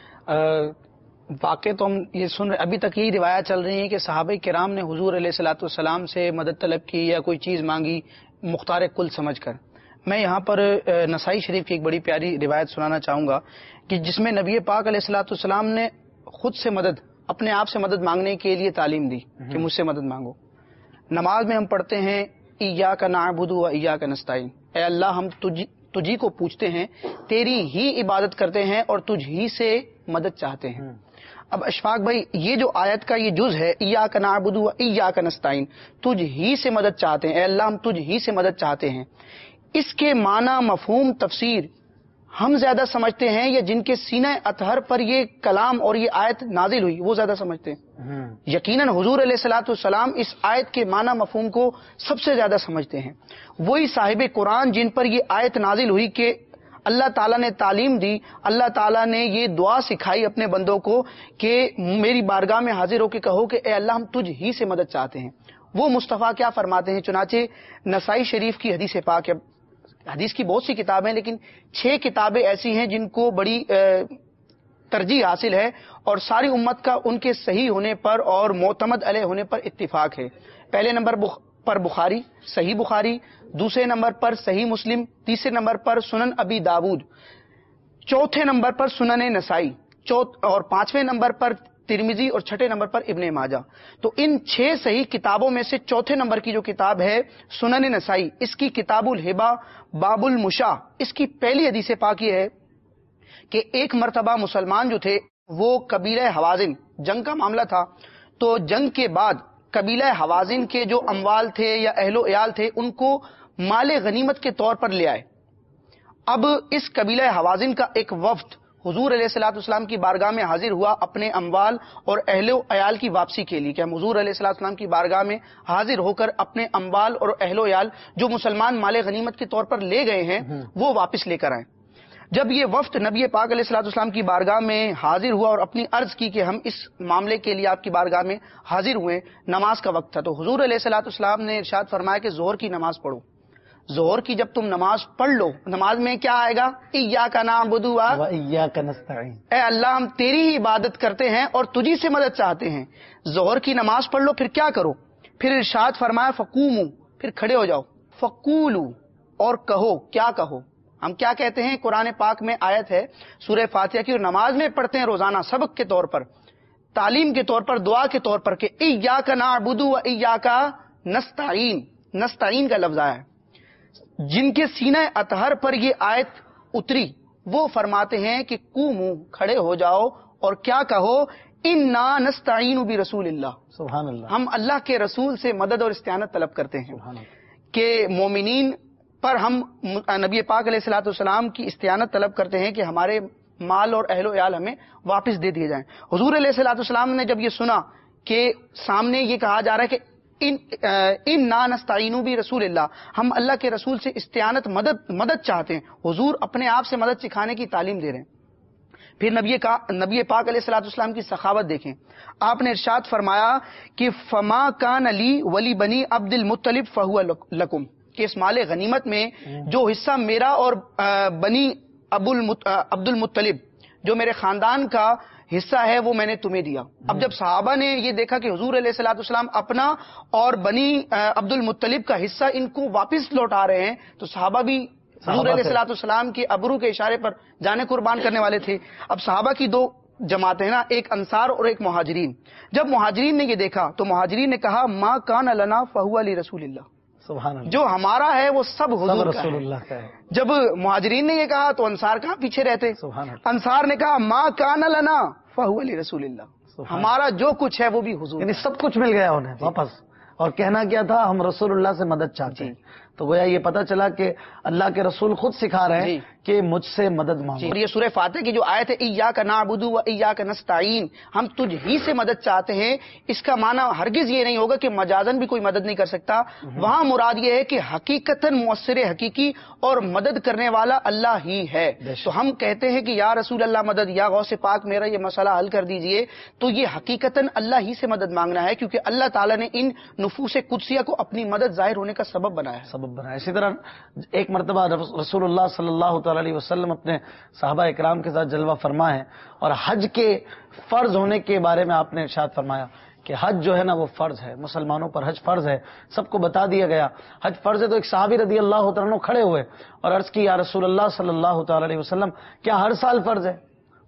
واقع تو ہم یہ سن رہے، ابھی تک یہی روایت چل رہی ہے کہ صحابہ کرام نے حضور علیہ الصلوۃ والسلام سے مدد طلب کی یا کوئی چیز مانگی مختار کل سمجھ کر. میں یہاں پر نسائی شریف کی ایک بڑی پیاری روایت سنانا چاہوں گا کہ جس میں نبی پاک علیہ الصلوۃ والسلام نے خود سے مدد، اپنے آپ سے مدد مانگنے کے لیے تعلیم دی کہ مجھ سے مدد مانگو. نماز میں ہم پڑھتے ہیں ایاک نعبد و ایاک نستعین، اے اللہ ہم تجھ تجھی کو پوچھتے ہیں، تیری ہی عبادت کرتے ہیں اور تجھ ہی سے مدد چاہتے ہیں. اب اشفاق بھائی یہ جو آیت کا یہ جز ہے ایاک نعبد و ایاک نستعین، تجھ ہی سے مدد چاہتے ہیں، اے اللہ ہم تجھ ہی سے مدد چاہتے ہیں، اس کے معنی مفہوم تفسیر ہم زیادہ سمجھتے ہیں یا جن کے سینہ اطہر پر یہ کلام اور یہ آیت نازل ہوئی وہ زیادہ سمجھتے ہیں؟ یقیناً حضور علیہ الصلوۃ والسلام اس آیت کے معنی مفہوم کو سب سے زیادہ سمجھتے ہیں. وہی صاحب قرآن جن پر یہ آیت نازل ہوئی کہ اللہ تعالیٰ نے تعلیم دی، اللہ تعالیٰ نے یہ دعا سکھائی اپنے بندوں کو کہ میری بارگاہ میں حاضر ہو کے کہو کہ اے اللہ ہم تجھ ہی سے مدد چاہتے ہیں. وہ مصطفیٰ کیا فرماتے ہیں؟ چنانچہ نسائی شریف کی حدیث پاک ہے، حدیث کی بہت سی کتابیں لیکن چھ کتابیں ایسی ہیں جن کو بڑی ترجیح حاصل ہے اور ساری امت کا ان کے صحیح ہونے پر اور معتمد علیہ ہونے پر اتفاق ہے. پہلے نمبر پر بخاری، صحیح بخاری، دوسرے نمبر پر صحیح مسلم، تیسرے نمبر پر سنن ابی داود، چوتھے نمبر پر سنن نسائی، اور پانچویں نمبر پر ترمذی اور چھٹے نمبر پر ابن ماجہ. تو ان چھ صحیح کتابوں میں سے چوتھے نمبر کی جو کتاب ہے سنن نسائی، اس کی کتاب الہبا باب المشا، اس کی پہلی حدیث پاک یہ ہے کہ ایک مرتبہ مسلمان جو تھے وہ قبیلہ حوازن، جنگ کا معاملہ تھا، تو جنگ کے بعد قبیلہ حوازن کے جو اموال تھے یا اہل و عیال تھے ان کو مال غنیمت کے طور پر لے آئے. اب اس قبیلہ حوازن کا ایک وفد حضور علیہ الصلوۃ والسلام کی بارگاہ میں حاضر ہوا اپنے اموال اور اہل و عیال کی واپسی کے لیے، کہ ہم حضور علیہ الصلوۃ والسلام کی بارگاہ میں حاضر ہو کر اپنے اموال اور اہل و عیال جو مسلمان مال غنیمت کے طور پر لے گئے ہیں وہ واپس لے کر آئیں. جب یہ وفد نبی پاک علیہ الصلوۃ والسلام کی بارگاہ میں حاضر ہوا اور اپنی عرض کی کہ ہم اس معاملے کے لیے آپ کی بارگاہ میں حاضر ہوئے، نماز کا وقت تھا، تو حضور علیہ الصلوۃ والسلام نے ارشاد فرمایا کہ ظہر کی نماز پڑھو. ظہر کی جب تم نماز پڑھ لو، نماز میں کیا آئے گا؟ ایاک نعبد و ایاک نستعین، اے اللہ ہم تیری ہی عبادت کرتے ہیں اور تجھی سے مدد چاہتے ہیں. ظہر کی نماز پڑھ لو، پھر کیا کرو؟ پھر ارشاد فرمایا فقوموا، پھر کھڑے ہو جاؤ، فقولوا، اور کہو. کیا کہو؟ ہم کیا کہتے ہیں؟ قرآن پاک میں آیت ہے سورہ فاتحہ کی، اور نماز میں پڑھتے ہیں روزانہ سبق کے طور پر، تعلیم کے طور پر، دعا کے طور پر کہ ایاک نعبد و ایاک نستعین. نستعین کا لفظ آیا ہے. جن کے سینہ اطہر پر یہ آیت اتری وہ فرماتے ہیں کہ قوموا، کھڑے ہو جاؤ اور کیا کہو؟ انا نستعین برسول اللہ، سبحان اللہ، ہم اللہ کے رسول سے مدد اور استعانت طلب کرتے ہیں کہ مومنین پر ہم نبی پاک علیہ الصلوۃ والسلام کی استعانت طلب کرتے ہیں کہ ہمارے مال اور اہل و عیال ہمیں واپس دے دیے جائیں. حضور علیہ الصلوۃ والسلام نے جب یہ سنا کہ سامنے یہ کہا جا رہا ہے کہ ان ان نا نستعین برسول اللہ، ہم اللہ کے رسول سے استعانت مدد مدد چاہتے ہیں، حضور اپنے آپ سے مدد سکھانے کی تعلیم دے رہے ہیں. پھر نبی کا نبی پاک علیہ الصلوۃ والسلام کی سخاوت دیکھیں. آپ نے ارشاد فرمایا کہ فما کان لی ولی بنی عبد المطلب فہو لکم، کہ اس مال غنیمت میں جو حصہ میرا اور بنی عبد المطلب جو میرے خاندان کا حصہ ہے وہ میں نے تمہیں دیا. اب جب صحابہ نے یہ دیکھا کہ حضور علیہ الصلوۃ والسلام اپنا اور بنی عبد المطلب کا حصہ ان کو واپس لوٹا رہے ہیں تو صحابہ بھی حضور علیہ الصلوۃ والسلام کے ابرو کے اشارے پر جانے قربان کرنے والے تھے. اب صحابہ کی دو جماعتیں نا، ایک انصار اور ایک مہاجرین. جب مہاجرین نے یہ دیکھا تو مہاجرین نے کہا ما کان لنا فہو لرسول اللہ، سبحان اللہ، جو ہمارا ہے وہ سب حضور کا رسول ہے. اللہ کا ہے. جب مہاجرین نے یہ کہا تو انصار کہاں پیچھے رہتے؟ سبحان اللہ، انصار نے کہا ما کان لنا فہو لرسول اللہ، ہمارا جو کچھ ہے وہ بھی حضور. یعنی سب کچھ مل گیا انہیں واپس. اور کہنا کیا تھا؟ ہم رسول اللہ سے مدد چاہتے ہیں. تو گویا یہ پتہ چلا کہ اللہ کے رسول خود سکھا رہے ہیں کہ مجھ سے مدد مانگو. اور یہ سورہ فاتحہ کی جو آیت ہے ایاک نعبد و ایاک نستعین، ہم تجھ ہی سے مدد چاہتے ہیں، اس کا معنی ہرگز یہ نہیں ہوگا کہ مجازن بھی کوئی مدد نہیں کر سکتا. وہاں مراد یہ ہے کہ حقیقتاً مؤثر حقیقی اور مدد کرنے والا اللہ ہی ہے. تو ہم کہتے ہیں کہ یا رسول اللہ مدد، یا غوث پاک میرا یہ مسئلہ حل کر دیجئے، تو یہ حقیقتاً اللہ ہی سے مدد مانگنا ہے، کیونکہ اللہ تعالیٰ نے ان نفوس قدسیہ کو اپنی مدد ظاہر ہونے کا سبب بنایا ہے. بنا. اسی طرح ایک مرتبہ رسول اللہ صلی اللہ تعالی علیہ وسلم اپنے صحابہ اکرام کے ساتھ جلوہ فرما ہے اور حج کے فرض ہونے کے بارے میں آپ نے ارشاد فرمایا کہ حج جو ہے نا وہ فرض ہے، مسلمانوں پر حج فرض ہے. سب کو بتا دیا گیا حج فرض ہے. تو ایک صحابی رضی اللہ تعالیٰ عنہ کھڑے ہوئے اور عرض کی یا رسول اللہ صلی اللہ تعالی علیہ وسلم کیا ہر سال فرض ہے؟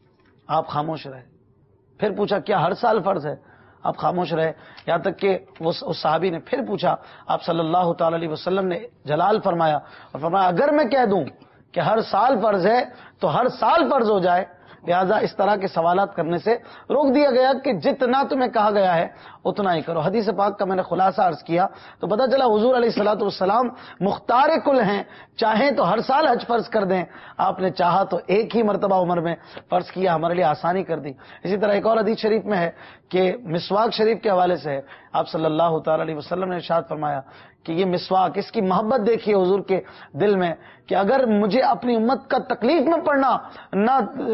آپ خاموش رہے. پھر پوچھا کیا ہر سال فرض ہے؟ آپ خاموش رہے. یہاں تک کہ اس صحابی نے پھر پوچھا، آپ صلی اللہ تعالی علیہ وسلم نے جلال فرمایا اور فرمایا اگر میں کہہ دوں کہ ہر سال فرض ہے تو ہر سال فرض ہو جائے. لہذا اس طرح کے سوالات کرنے سے روک دیا گیا کہ جتنا تمہیں کہا گیا ہے اتنا ہی کرو. حدیث پاک کا میں نے خلاصہ عرض کیا تو پتہ چلا حضور علیہ الصلوۃ والسلام مختار کل ہیں، چاہیں تو ہر سال حج فرض کر دیں، آپ نے چاہا تو ایک ہی مرتبہ عمر میں فرض کیا، ہمارے لیے آسانی کر دی. اسی طرح ایک اور حدیث شریف میں ہے کہ مسواک شریف کے حوالے سے ہے، آپ صلی اللہ تعالی علیہ وسلم نے ارشاد فرمایا کہ یہ مسواک، اس کی محبت دیکھیے حضور کے دل میں کہ اگر مجھے اپنی امت کا تکلیف میں پڑنا نہ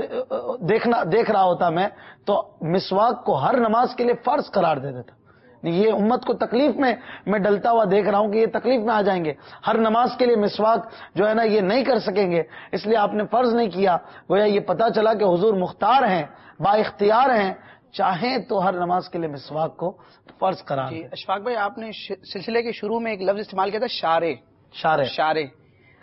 دیکھنا دیکھ رہا ہوتا میں تو مسواک کو ہر نماز کے لیے فرض قرار دے دیتا. یہ امت کو تکلیف میں میں ڈلتا ہوا دیکھ رہا ہوں کہ یہ تکلیف میں آ جائیں گے، ہر نماز کے لیے مسواک جو ہے نا یہ نہیں کر سکیں گے، اس لیے آپ نے فرض نہیں کیا. گویا یہ پتا چلا کہ حضور مختار ہیں، با اختیار ہیں، چاہیں تو ہر نماز کے لیے مسواک کو فرض قرار دیں. اشفاق بھائی آپ نے سلسلے کے شروع میں ایک لفظ استعمال کیا تھا، شارے. شارے شارے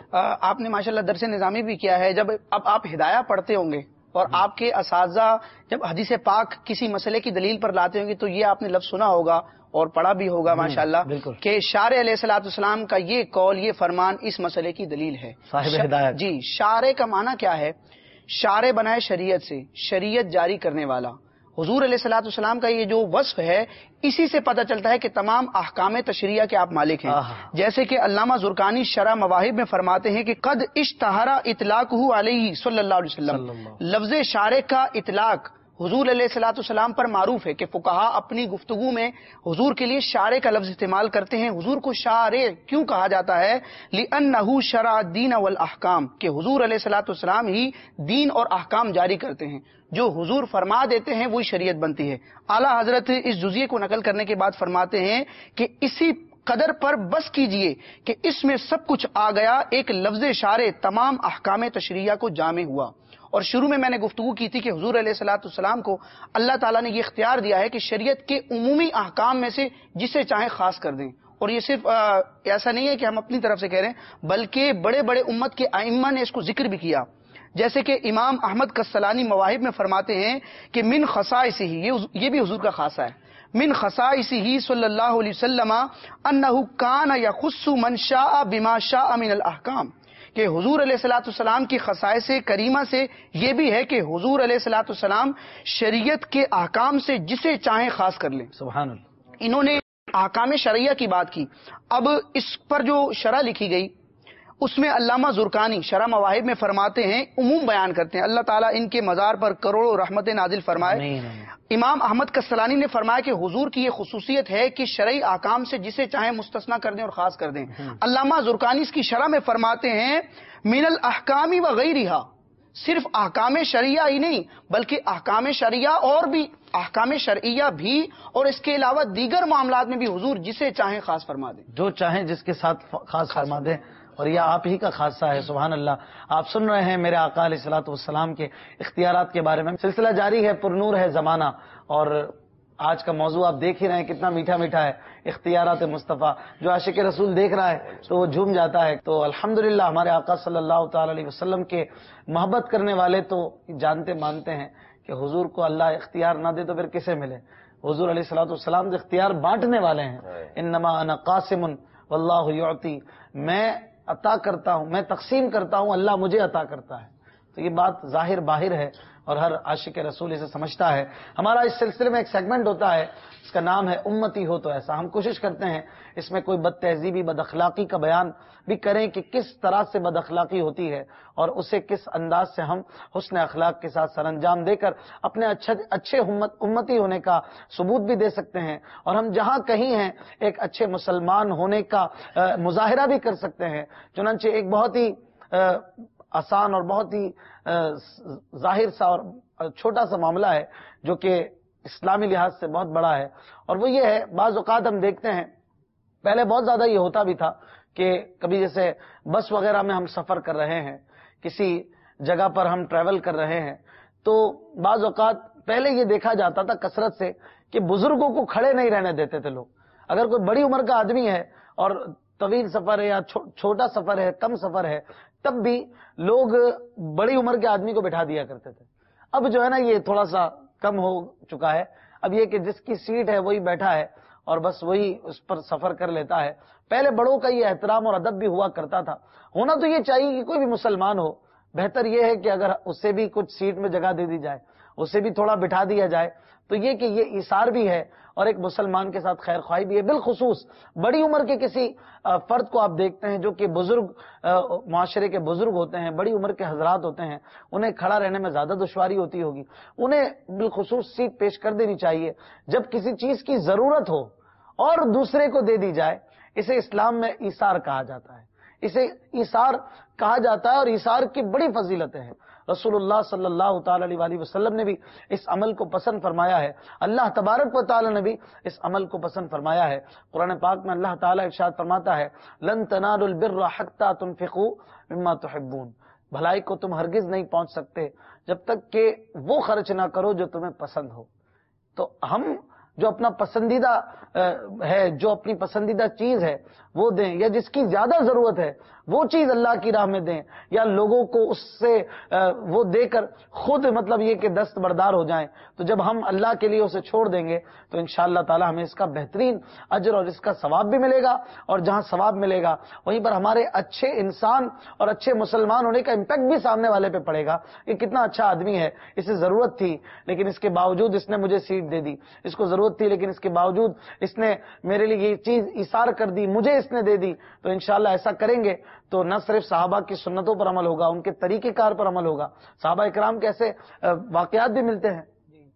آپ نے ماشاءاللہ درس نظامی بھی کیا ہے. جب اب آپ ہدایہ پڑھتے ہوں گے اور آپ کے اساتذہ جب حدیث پاک کسی مسئلے کی دلیل پر لاتے ہوں گے تو یہ آپ نے لفظ سنا ہوگا اور پڑھا بھی ہوگا ماشاءاللہ کہ شارع علیہ الصلوۃ والسلام کا یہ قول یہ فرمان اس مسئلے کی دلیل ہے. صاحب ہدایت. جی شارع کا معنی کیا ہے؟ شارع بنائے شریعت سے، شریعت جاری کرنے والا. حضور علیہ الصلوۃ والسلام کا یہ جو وصف ہے اسی سے پتہ چلتا ہے کہ تمام احکام تشریعہ کے آپ مالک ہیں. جیسے کہ علامہ زرقانی شرح مواہب میں فرماتے ہیں کہ قد اشتہر اطلاقہ علیہ صلی اللہ علیہ وسلم. لفظ شارع کا اطلاق حضور علیہ الصلوۃ والسلام پر معروف ہے کہ فقہا اپنی گفتگو میں حضور کے لیے شارع کا لفظ استعمال کرتے ہیں. حضور کو شارع کیوں کہا جاتا ہے؟ لأنہ شرع الدین والاحکام، کہ حضور علیہ الصلوۃ والسلام ہی دین اور احکام جاری کرتے ہیں. جو حضور فرما دیتے ہیں وہی شریعت بنتی ہے. اعلیٰ حضرت اس جزیے کو نقل کرنے کے بعد فرماتے ہیں کہ اسی قدر پر بس کیجئے کہ اس میں سب کچھ آ گیا، ایک لفظ شارع تمام احکام تشریعہ کو جامع ہوا. اور شروع میں میں نے گفتگو کی تھی کہ حضور علیہ الصلوۃ والسلام کو اللہ تعالیٰ نے یہ اختیار دیا ہے کہ شریعت کے عمومی احکام میں سے جسے چاہیں خاص کر دیں. اور یہ صرف ایسا نہیں ہے کہ ہم اپنی طرف سے کہہ رہے ہیں، بلکہ بڑے بڑے امت کے ائمہ نے اس کو ذکر بھی کیا. جیسے کہ امام احمد کسلانی مواہب میں فرماتے ہیں کہ من خصائصہ ہی، یہ بھی حضور کا خاصہ ہے، من خصائصہ ہی صلی اللہ علیہ وسلم انہ کان یخص من شاء بما شاء من الاحکام، کہ حضور علیہ الصلوۃ والسلام کی خصائص کریمہ سے یہ بھی ہے کہ حضور علیہ الصلوۃ والسلام شریعت کے احکام سے جسے چاہیں خاص کر لیں. سبحان اللہ. انہوں نے احکام شرعیہ کی بات کی. اب اس پر جو شرح لکھی گئی اس میں علامہ زرقانی شرح مواہب میں فرماتے ہیں، عموم بیان کرتے ہیں، اللہ تعالیٰ ان کے مزار پر کروڑوں رحمت نازل فرمائے. امام احمد کسلانی نے فرمایا کہ حضور کی یہ خصوصیت ہے کہ شرعی احکام سے جسے چاہیں مستثنا کر دیں اور خاص کر دیں. علامہ زرقانی اس کی شرح میں فرماتے ہیں من الاحکام وغیرہا، صرف احکام شرعیہ ہی نہیں بلکہ احکام شرعیہ اور بھی احکام شرعیہ بھی، اور اس کے علاوہ دیگر معاملات میں بھی حضور جسے چاہیں خاص فرما دیں، جو چاہیں جس کے ساتھ خاص فرما دیں. اور یہ آپ ہی کا خاصہ ہے. سبحان اللہ. آپ سن رہے ہیں میرے آقا علیہ الصلوۃ والسلام کے اختیارات کے بارے میں. سلسلہ جاری ہے، پر نور ہے زمانہ، اور آج کا موضوع آپ دیکھ ہی رہے ہیں کتنا میٹھا میٹھا ہے. اختیارات مصطفیٰ. جو عاشق رسول دیکھ رہا ہے تو وہ جھوم جاتا ہے. تو الحمدللہ ہمارے آقا صلی اللہ تعالی علیہ وسلم کے محبت کرنے والے تو جانتے مانتے ہیں کہ حضور کو اللہ اختیار نہ دے تو پھر کسے ملے. حضور علیہ الصلوۃ والسلام جو اختیار بانٹنے والے ہیں، انما انا قاسم واللہ یعطی، میں عطا کرتا ہوں، میں تقسیم کرتا ہوں، اللہ مجھے عطا کرتا ہے. تو یہ بات ظاہر باہر ہے اور ہر عاشق رسول اسے سمجھتا ہے. ہمارا اس سلسلے میں ایک سیگمنٹ ہوتا ہے، اس کا نام ہے امتی ہو تو ایسا. ہم کوشش کرتے ہیں اس میں کوئی بد تہذیبی بد اخلاقی کا بیان بھی کریں کہ کس طرح سے بد اخلاقی ہوتی ہے اور اسے کس انداز سے ہم حسن اخلاق کے ساتھ سر انجام دے کر اپنے اچھے اچھے امتی ہونے کا ثبوت بھی دے سکتے ہیں، اور ہم جہاں کہیں ہیں ایک اچھے مسلمان ہونے کا مظاہرہ بھی کر سکتے ہیں. چنانچہ ایک بہت ہی آسان اور بہت ہی ظاہر سا اور چھوٹا سا معاملہ ہے جو کہ اسلامی لحاظ سے بہت بڑا ہے، اور وہ یہ ہے بعض اوقات ہم دیکھتے ہیں، پہلے بہت زیادہ یہ ہوتا بھی تھا کہ کبھی جیسے بس وغیرہ میں ہم سفر کر رہے ہیں، کسی جگہ پر ہم ٹریول کر رہے ہیں، تو بعض اوقات پہلے یہ دیکھا جاتا تھا کثرت سے کہ بزرگوں کو کھڑے نہیں رہنے دیتے تھے لوگ. اگر کوئی بڑی عمر کا آدمی ہے اور طویل سفر ہے یا چھوٹا سفر ہے، کم سفر ہے، تب بھی لوگ بڑی عمر کے آدمی کو بٹھا دیا کرتے تھے. اب جو ہے نا یہ تھوڑا سا کم ہو چکا ہے. اب یہ کہ جس کی سیٹ ہے وہی بیٹھا ہے اور بس وہی اس پر سفر کر لیتا ہے. پہلے بڑوں کا یہ احترام اور ادب بھی ہوا کرتا تھا. ہونا تو یہ چاہیے کہ کوئی بھی مسلمان ہو، بہتر یہ ہے کہ اگر اسے بھی کچھ سیٹ میں جگہ دے دی جائے، اسے بھی تھوڑا بٹھا دیا جائے، تو یہ کہ یہ ایثار بھی ہے اور ایک مسلمان کے ساتھ خیر خواہی بھی ہے. بالخصوص بڑی عمر کے کسی فرد کو آپ دیکھتے ہیں جو کہ بزرگ معاشرے کے بزرگ ہوتے ہیں، بڑی عمر کے حضرات ہوتے ہیں، انہیں کھڑا رہنے میں زیادہ دشواری ہوتی ہوگی. انہیں بالخصوص سیٹ پیش کر دینی چاہیے جب کسی چیز کی ضرورت ہو اور دوسرے کو دے دی جائے. اسے اسلام میں ایثار کہا جاتا ہے، اسے ایثار کہا جاتا ہے، اور ایثار کی بڑی فضیلتیں ہیں. رسول اللہ صلی اللہ تعالی علیہ وآلہ وسلم نے بھی اس عمل کو پسند فرمایا ہے. اللہ تبارک و تعالی نے بھی اس عمل کو پسند فرمایا ہے. قرآن پاک میں اللہ تعالی ارشاد فرماتا ہے، لن تنالوا البر حتى تنفقوا مما تحبون، بھلائی کو تم ہرگز نہیں پہنچ سکتے جب تک کہ وہ خرچ نہ کرو جو تمہیں پسند ہو. تو ہم جو اپنا پسندیدہ ہے، جو اپنی پسندیدہ چیز ہے وہ دیں، یا جس کی زیادہ ضرورت ہے وہ چیز اللہ کی راہ میں دیں یا لوگوں کو اس سے وہ دے کر خود مطلب یہ کہ دستبردار ہو جائیں. تو جب ہم اللہ کے لیے اسے چھوڑ دیں گے تو انشاءاللہ تعالی ہمیں اس کا بہترین اجر اور اس کا ثواب بھی ملے گا, اور جہاں ثواب ملے گا وہیں پر ہمارے اچھے انسان اور اچھے مسلمان ہونے کا امپیکٹ بھی سامنے والے پہ پڑے گا. یہ کتنا اچھا آدمی ہے, اسے ضرورت تھی لیکن اس کے باوجود اس نے مجھے سیٹ دے دی, اس کو ضرورت تھی لیکن اس کے باوجود اس نے میرے لیے یہ چیز ایثار کر دی, مجھے اس نے دے دی. تو انشاءاللہ ایسا کریں گے تو نہ صرف صحابہ کی سنتوں پر عمل ہوگا, ان کے طریقہ کار پر عمل ہوگا. صحابہ اکرام کے ایسے واقعات بھی ملتے ہیں.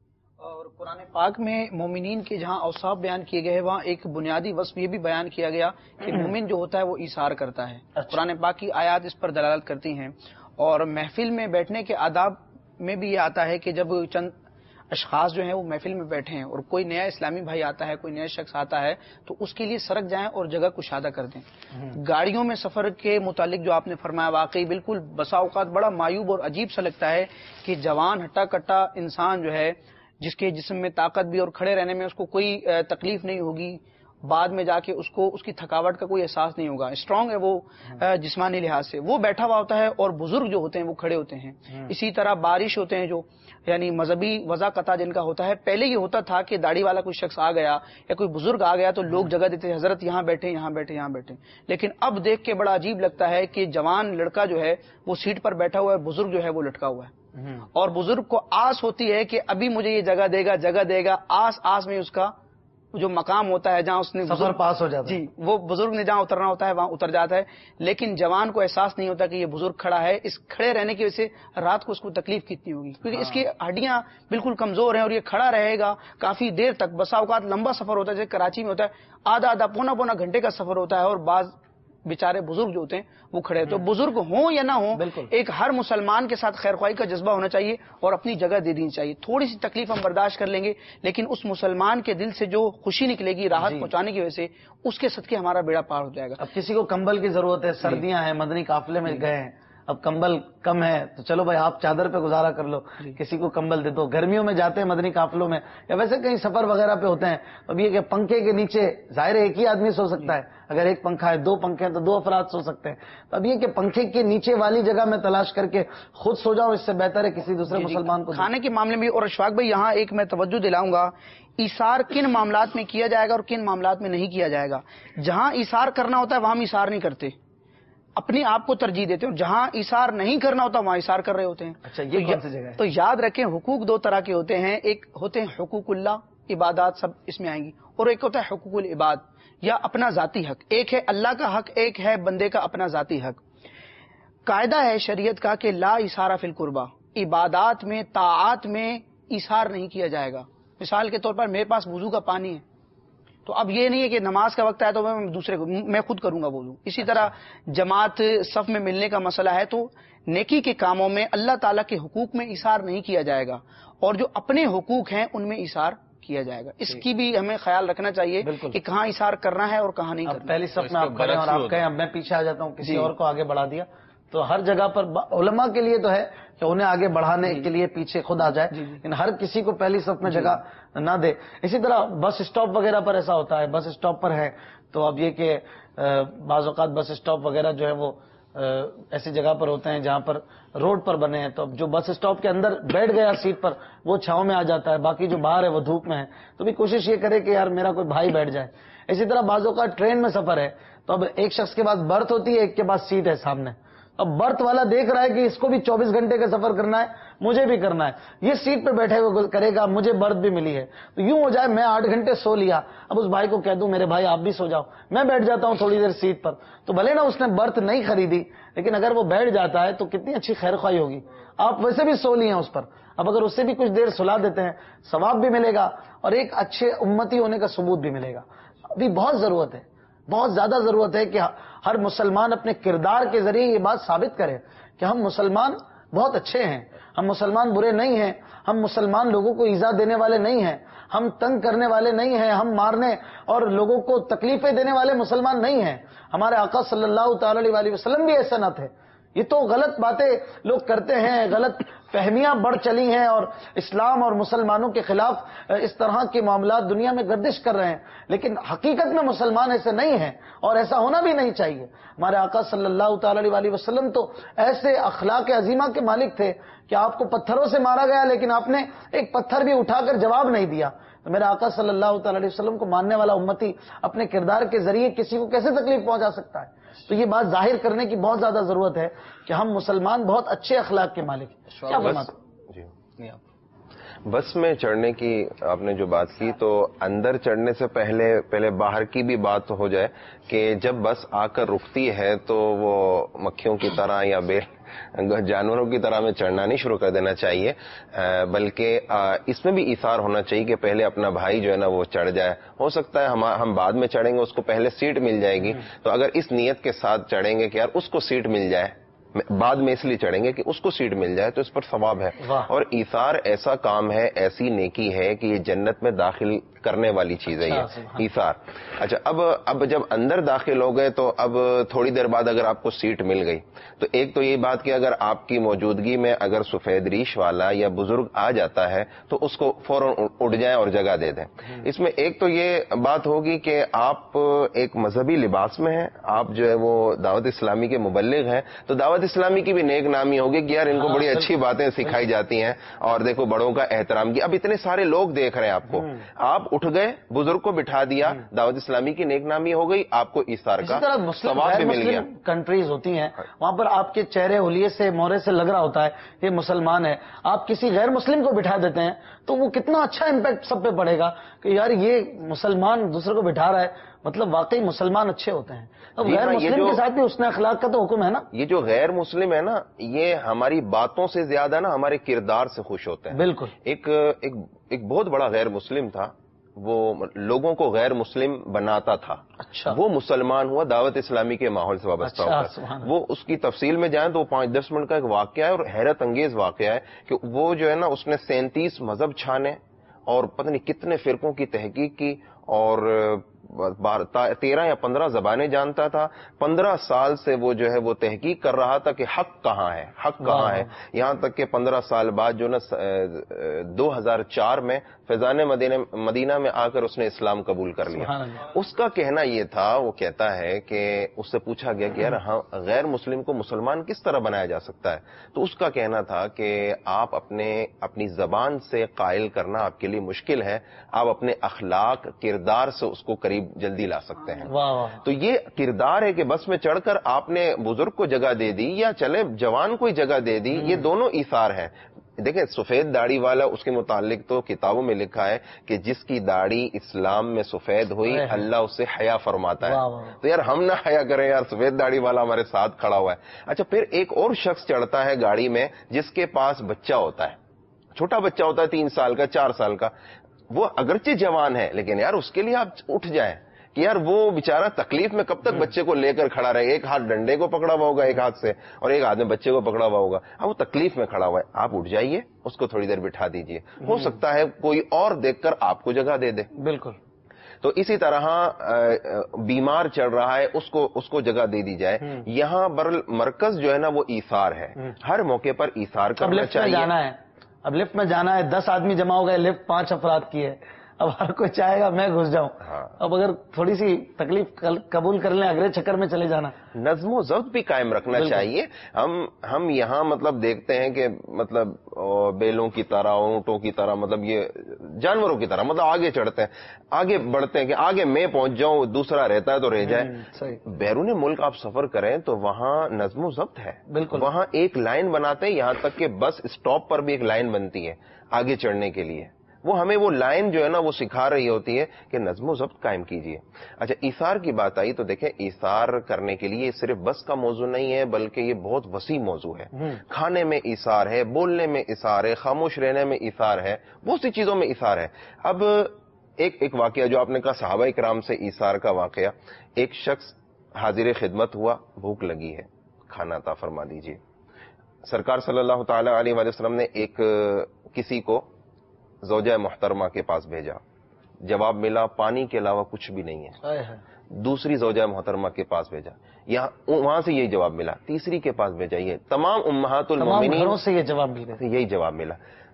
اور قرآن پاک میں مومنین کے جہاں اوصاف بیان کیے گئے ہیں وہاں ایک بنیادی وصف یہ بھی بیان کیا گیا کہ مومن جو ہوتا ہے وہ ایثار کرتا ہے. قرآن پاک کی آیات اس پر دلالت کرتی ہیں. اور محفل میں بیٹھنے کے آداب میں بھی یہ آتا ہے کہ جب چند اشخاص جو ہیں وہ محفل میں بیٹھے ہیں اور کوئی نیا اسلامی بھائی آتا ہے, کوئی نیا شخص آتا ہے, تو اس کے لیے سرک جائیں اور جگہ کشادہ کر دیں. گاڑیوں میں سفر کے متعلق جو آپ نے فرمایا واقعی بالکل بسا اوقات بڑا مایوب اور عجیب سا لگتا ہے کہ جوان ہٹا کٹا انسان جو ہے جس کے جسم میں طاقت بھی اور کھڑے رہنے میں اس کو کوئی تکلیف نہیں ہوگی, بعد میں جا کے اس کو اس کی تھکاوٹ کا کوئی احساس نہیں ہوگا, اسٹرانگ ہے وہ جسمانی لحاظ سے, وہ بیٹھا ہوا ہوتا ہے اور بزرگ جو ہوتے ہیں وہ کھڑے ہوتے ہیں. اسی طرح بارش ہوتے ہیں جو یعنی مذہبی وضع قطع جن کا ہوتا ہے, پہلے یہ ہوتا تھا کہ داڑھی والا کوئی شخص آ گیا یا کوئی بزرگ آ گیا تو لوگ جگہ دیتے حضرت یہاں بیٹھے یہاں بیٹھے یہاں بیٹھے. لیکن اب دیکھ کے بڑا عجیب لگتا ہے کہ جوان لڑکا جو ہے وہ سیٹ پر بیٹھا ہوا ہے, بزرگ جو ہے وہ لٹکا ہوا ہے, اور بزرگ کو آس ہوتی ہے کہ ابھی مجھے یہ جگہ دے گا جگہ دے گا. آس آس میں اس کا جو مقام ہوتا ہے جہاں اس نے سفر پاس ہو جاتا ہے, جی وہ بزرگ نے جہاں اترنا ہوتا ہے وہاں اتر جاتا ہے. لیکن جوان کو احساس نہیں ہوتا کہ یہ بزرگ کھڑا ہے, اس کھڑے رہنے کی وجہ سے رات کو اس کو تکلیف کتنی ہوگی, کیونکہ اس کی ہڈیاں بالکل کمزور ہیں اور یہ کھڑا رہے گا کافی دیر تک. بسا اوقات لمبا سفر ہوتا ہے, جیسے کراچی میں ہوتا ہے آدھا آدھا پونا پونا گھنٹے کا سفر ہوتا ہے, اور بعض بیچارے بزرگ جو ہوتے ہیں وہ کھڑے. تو بزرگ ہوں یا نہ ہوں, ایک ہر مسلمان کے ساتھ خیر خواہی کا جذبہ ہونا چاہیے اور اپنی جگہ دے دینی چاہیے. تھوڑی سی تکلیف ہم برداشت کر لیں گے لیکن اس مسلمان کے دل سے جو خوشی نکلے گی راحت پہنچانے کی وجہ سے, اس کے صدقے ہمارا بیڑا پار ہو جائے گا. اب کسی کو کمبل کی ضرورت ہے, سردیاں ہیں, مدنی قافلے میں گئے ہیں, اب کمبل کم ہے تو چلو بھائی آپ چادر پہ گزارا کر لو, کسی کو کمبل دے دو. گرمیوں میں جاتے ہیں مدنی قافلوں میں یا ویسے کہیں سفر وغیرہ پہ ہوتے ہیں, اب یہ کہ پنکھے کے نیچے ظاہر ہے ایک ہی آدمی سو سکتا ہے, اگر ایک پنکھا ہے, دو پنکھے ہیں تو دو افراد سو سکتے ہیں. اب یہ کہ پنکھے کے نیچے والی جگہ میں تلاش کر کے خود سو جاؤ, اس سے بہتر ہے کسی دوسرے مسلمان کو. کھانے کے معاملے میں, اور اشفاق بھائی یہاں ایک میں توجہ دلاؤں گا, ایثار کن معاملات میں کیا جائے گا اور کن معاملات میں نہیں کیا جائے گا. جہاں ایثار کرنا ہوتا ہے وہاں ہم ایثار نہیں کرتے, اپنے آپ کو ترجیح دیتے ہیں. جہاں ایثار نہیں کرنا ہوتا وہاں ایثار کر رہے ہوتے ہیں. اچھا, یہ کون سی جگہ ہے؟ تو یاد رکھیں حقوق دو طرح کے ہوتے ہیں, ایک ہوتے ہیں حقوق اللہ, عبادات سب اس میں آئیں گی, اور ایک ہوتا ہے حقوق العباد یا اپنا ذاتی حق. ایک ہے اللہ کا حق, ایک ہے بندے کا اپنا ذاتی حق. قاعدہ ہے شریعت کا کہ لا ایثار فی القربہ, عبادات میں طاعات میں ایثار نہیں کیا جائے گا. مثال کے طور پر میرے پاس وضو کا پانی ہے, تو اب یہ نہیں ہے کہ نماز کا وقت آیا تو میں دوسرے کو میں خود کروں گا وضو. اسی طرح جماعت صف میں ملنے کا مسئلہ ہے, تو نیکی کے کاموں میں اللہ تعالیٰ کے حقوق میں ایثار نہیں کیا جائے گا, اور جو اپنے حقوق ہیں ان میں ایثار کیا جائے گا. اس کی بھی ہمیں خیال رکھنا چاہیے کہ کہاں ایثار کرنا ہے اور کہاں نہیں کرنا. پہلی صف میں آپ کھڑے ہیں اور آپ کہیں اب میں پیچھے آ جاتا ہوں, کسی اور کو آگے بڑھا دیا, تو ہر جگہ پر علماء کے لیے تو ہے کہ انہیں آگے بڑھانے کے لیے پیچھے خود آ جائے, لیکن ہر کسی کو پہلی صف میں جگہ نہ دے. اسی طرح بس اسٹاپ وغیرہ پر ایسا ہوتا ہے, بس اسٹاپ پر ہے تو اب یہ کہ بعض اوقات بس اسٹاپ وغیرہ جو ہے وہ ایسی جگہ پر ہوتے ہیں جہاں پر روڈ پر بنے ہیں, تو اب جو بس اسٹاپ کے اندر بیٹھ گیا سیٹ پر وہ چھاؤں میں آ جاتا ہے, باقی جو باہر ہے وہ دھوپ میں ہے. تو بھی کوشش یہ کرے کہ یار میرا کوئی بھائی بیٹھ جائے. اسی طرح بعض اوقات ٹرین میں سفر ہے تو اب ایک شخص کے پاس برتھ ہوتی ہے, ایک کے پاس سیٹ ہے سامنے. اب برتھ والا دیکھ رہا ہے کہ اس کو بھی چوبیس گھنٹے کا سفر کرنا ہے, مجھے بھی کرنا ہے, یہ سیٹ پہ بیٹھے ہوئے کرے گا, مجھے برتھ بھی ملی ہے, تو یوں ہو جائے میں آٹھ گھنٹے سو لیا, اب اس بھائی کو کہہ دوں میرے بھائی آپ بھی سو جاؤ, میں بیٹھ جاتا ہوں تھوڑی دیر سیٹ پر, تو بھلے نا اس نے برتھ نہیں خریدی لیکن اگر وہ بیٹھ جاتا ہے تو کتنی اچھی خیر خواہی ہوگی. آپ ویسے بھی سو لیے ہیں اس پر, اب اگر اس سے بھی کچھ دیر سلا دیتے ہیں ثواب بھی ملے گا اور ایک اچھے امتی ہونے کا ثبوت بھی ملے گا. ابھی بہت ضرورت ہے, بہت زیادہ ضرورت ہے کہ ہر مسلمان اپنے کردار کے ذریعے یہ بات ثابت کرے کہ ہم مسلمان بہت اچھے ہیں, ہم مسلمان برے نہیں ہیں, ہم مسلمان لوگوں کو ایذا دینے والے نہیں ہیں, ہم تنگ کرنے والے نہیں ہیں, ہم مارنے اور لوگوں کو تکلیفیں دینے والے مسلمان نہیں ہیں. ہمارے آقا صلی اللہ تعالی علیہ وسلم بھی ایسا نہ تھے. یہ تو غلط باتیں لوگ کرتے ہیں, غلط فہمیاں بڑھ چلی ہیں اور اسلام اور مسلمانوں کے خلاف اس طرح کے معاملات دنیا میں گردش کر رہے ہیں، لیکن حقیقت میں مسلمان ایسے نہیں ہیں اور ایسا ہونا بھی نہیں چاہیے۔ ہمارے آقا صلی اللہ تعالی علیہ وسلم تو ایسے اخلاق عظیمہ کے مالک تھے کہ آپ کو پتھروں سے مارا گیا لیکن آپ نے ایک پتھر بھی اٹھا کر جواب نہیں دیا۔ تو میرے آقا صلی اللہ تعالی علیہ وسلم کو ماننے والا امتی اپنے کردار کے ذریعے کسی کو کیسے تکلیف پہنچا سکتا ہے؟ تو یہ بات ظاہر کرنے کی بہت زیادہ ضرورت ہے کہ ہم مسلمان بہت اچھے اخلاق کے مالک ہیں۔ کیا فرماتے ہیں؟ جی بس میں چڑھنے کی آپ نے جو بات کی، تو اندر چڑھنے سے پہلے پہلے باہر کی بھی بات ہو جائے کہ جب بس آ کر رکتی ہے تو وہ مکھیوں کی طرح یا بے جانوروں کی طرح میں چڑھنا نہیں شروع کر دینا چاہیے، بلکہ اس میں بھی ایثار ہونا چاہیے کہ پہلے اپنا بھائی جو ہے نا وہ چڑھ جائے۔ ہو سکتا ہے ہم ہم بعد میں چڑھیں گے، اس کو پہلے سیٹ مل جائے گی، تو اگر اس نیت کے ساتھ چڑھیں گے کہ یار اس کو سیٹ مل جائے، بعد میں اس لیے چڑھیں گے کہ اس کو سیٹ مل جائے، تو اس پر ثواب ہے۔ اور ایثار ایسا کام ہے، ایسی نیکی ہے کہ یہ جنت میں داخل کرنے والی چیز ہے یہ ایثار۔ اچھا، اب اب جب اندر داخل ہو گئے تو اب تھوڑی دیر بعد اگر آپ کو سیٹ مل گئی تو ایک تو یہ بات کہ اگر آپ کی موجودگی میں اگر سفید ریش والا یا بزرگ آ جاتا ہے تو اس کو فوراً اٹھ جائیں اور جگہ دے دیں۔ اس میں ایک تو یہ بات ہوگی کہ آپ ایک مذہبی لباس میں ہیں، آپ جو ہے وہ دعوت اسلامی کے مبلغ ہیں، تو دعوت اسلامی کی بھی نیک نامی ہوگی کہ یار ان کو بڑی اچھی باتیں سکھائی جاتی ہیں اور دیکھو بڑوں کا احترام کیا۔ اب اتنے سارے لوگ دیکھ رہے ہیں آپ کو، آپ اٹھ گئے، بزرگ کو بٹھا دیا، دعوت اسلامی کی نیک نامی ہو گئی، آپ کو ایثار کا ثواب بھی مل گیا۔ کنٹریز ہوتی ہیں وہاں پر آپ کے چہرے حلیے سے مورے سے لگ رہا ہوتا ہے یہ مسلمان ہے، آپ کسی غیر مسلم کو بٹھا دیتے ہیں تو وہ کتنا اچھا امپیکٹ سب پہ پڑے گا کہ یار یہ مسلمان دوسرے کو بٹھا رہا ہے، مطلب واقعی مسلمان اچھے ہوتے ہیں۔ اب غیر مسلم کے ساتھ بھی حسن اخلاق کا تو حکم ہے نا۔ یہ جو غیر مسلم ہے نا، یہ ہماری باتوں سے زیادہ نا ہمارے کردار سے خوش ہوتے ہیں۔ بالکل۔ ایک ایک ایک بہت بڑا غیر مسلم تھا، وہ لوگوں کو غیر مسلم بناتا تھا۔ اچھا۔ وہ مسلمان ہوا دعوت اسلامی کے ماحول سے وابستہ ہو کر۔ وہ اس کی تفصیل میں جائیں تو وہ پانچ دس منٹ کا ایک واقعہ ہے اور حیرت انگیز واقعہ ہے کہ وہ جو ہے نا اس نے سینتیس مذہب چھانے اور پتہ نہیں کتنے فرقوں کی تحقیق کی اور تیرہ یا پندرہ زبانیں جانتا تھا۔ پندرہ سال سے وہ جو ہے وہ تحقیق کر رہا تھا کہ حق کہاں ہے، حق کہاں ہے، یہاں تک کہ پندرہ سال بعد جو نا دو ہزار چار میں فیضان مدینہ مدینہ میں آ کر اس نے اسلام قبول کر لیا۔ اس کا کہنا یہ تھا، وہ کہتا ہے کہ اس سے پوچھا گیا کہ یار ہاں غیر مسلم کو مسلمان کس طرح بنایا جا سکتا ہے، تو اس کا کہنا تھا کہ آپ اپنے اپنی زبان سے قائل کرنا آپ کے لیے مشکل ہے، آپ اپنے اخلاق کردار سے اس کو قریب جلدی لا سکتے ہیں۔ تو یہ کردار ہے کہ بس میں چڑھ کر آپ نے بزرگ کو جگہ دے دی یا چلے جوان کو جگہ دے دی، یہ دونوں ایثار ہیں۔ دیکھیں سفید داڑھی والا، اس کے متعلق تو کتابوں میں لکھا ہے کہ جس کی داڑھی اسلام میں سفید ہوئی اللہ اسے حیا فرماتا ہے۔ تو یار ہم نہ حیا کریں یار، سفید داڑھی والا ہمارے ساتھ کھڑا ہوا ہے۔ اچھا، پھر ایک اور شخص چڑھتا ہے گاڑی میں جس کے پاس بچہ ہوتا ہے، چھوٹا بچہ ہوتا ہے، تین سال کا، چار سال کا، وہ اگرچہ جوان ہے لیکن یار اس کے لیے آپ اٹھ جائیں کہ یار وہ بیچارہ تکلیف میں کب تک بچے کو لے کر کھڑا رہے، ایک ہاتھ ڈنڈے کو پکڑا ہوا ہوگا ایک ہاتھ سے اور ایک ہاتھ میں بچے کو پکڑا ہوا ہوگا، اب وہ تکلیف میں کھڑا ہوا ہے، آپ اٹھ جائیے، اس کو تھوڑی دیر بٹھا دیجئے، ہو سکتا ہے کوئی اور دیکھ کر آپ کو جگہ دے دے۔ بالکل۔ تو اسی طرح بیمار چڑھ رہا ہے، اس کو اس کو جگہ دے دی جائے۔ یہاں بر مرکز جو ہے نا وہ ایثار ہے، ہر موقع پر ایثار کرنا چاہیے۔ جانا ہے، اب لفٹ میں جانا ہے، دس آدمی جمع ہو گئے، لفٹ پانچ افراد کی ہے، اب ہر کوئی چاہے گا میں گھس جاؤں، اب اگر تھوڑی سی تکلیف قبول کر لیں اگلے چکر میں چلے جانا۔ نظم و ضبط بھی قائم رکھنا چاہیے۔ ہم ہم یہاں مطلب دیکھتے ہیں کہ مطلب بیلوں کی طرح، اونٹوں کی طرح، مطلب یہ جانوروں کی طرح مطلب آگے چڑھتے ہیں، آگے بڑھتے ہیں کہ آگے میں پہنچ جاؤں، دوسرا رہتا ہے تو رہ جائے۔ بیرون ملک آپ سفر کریں تو وہاں نظم و ضبط ہے، بالکل وہاں ایک لائن بناتے ہیں، یہاں تک کہ بس اسٹاپ پر بھی ایک لائن بنتی ہے آگے چڑھنے کے لیے، وہ ہمیں وہ لائن جو ہے نا وہ سکھا رہی ہوتی ہے کہ نظم و ضبط قائم کیجیے۔ اچھا، ایثار کی بات آئی تو دیکھیں ایثار کرنے کے لیے صرف بس کا موضوع نہیں ہے بلکہ یہ بہت وسیع موضوع ہے۔ کھانے میں ایثار ہے، بولنے میں ایثار ہے، خاموش رہنے میں ایثار ہے، بہت سی چیزوں میں ایثار ہے۔ اب ایک ایک واقعہ جو آپ نے کہا صحابہ کرام سے ایثار کا واقعہ، ایک شخص حاضر خدمت ہوا، بھوک لگی ہے، کھانا عطا فرما دیجیے۔ سرکار صلی اللہ تعالی علیہ وآلہ وسلم نے ایک کسی کو زوجہ محترمہ کے پاس بھیجا، جواب ملا پانی کے علاوہ کچھ بھی نہیں ہے۔ دوسری زوجہ محترمہ کے پاس بھیجا، یہاں وہاں سے یہی جواب ملا، تیسری کے پاس بھیجا، یہ تمام امہات المومنین گھروں سے یہ جواب مل گیا، یہی جواب ملا۔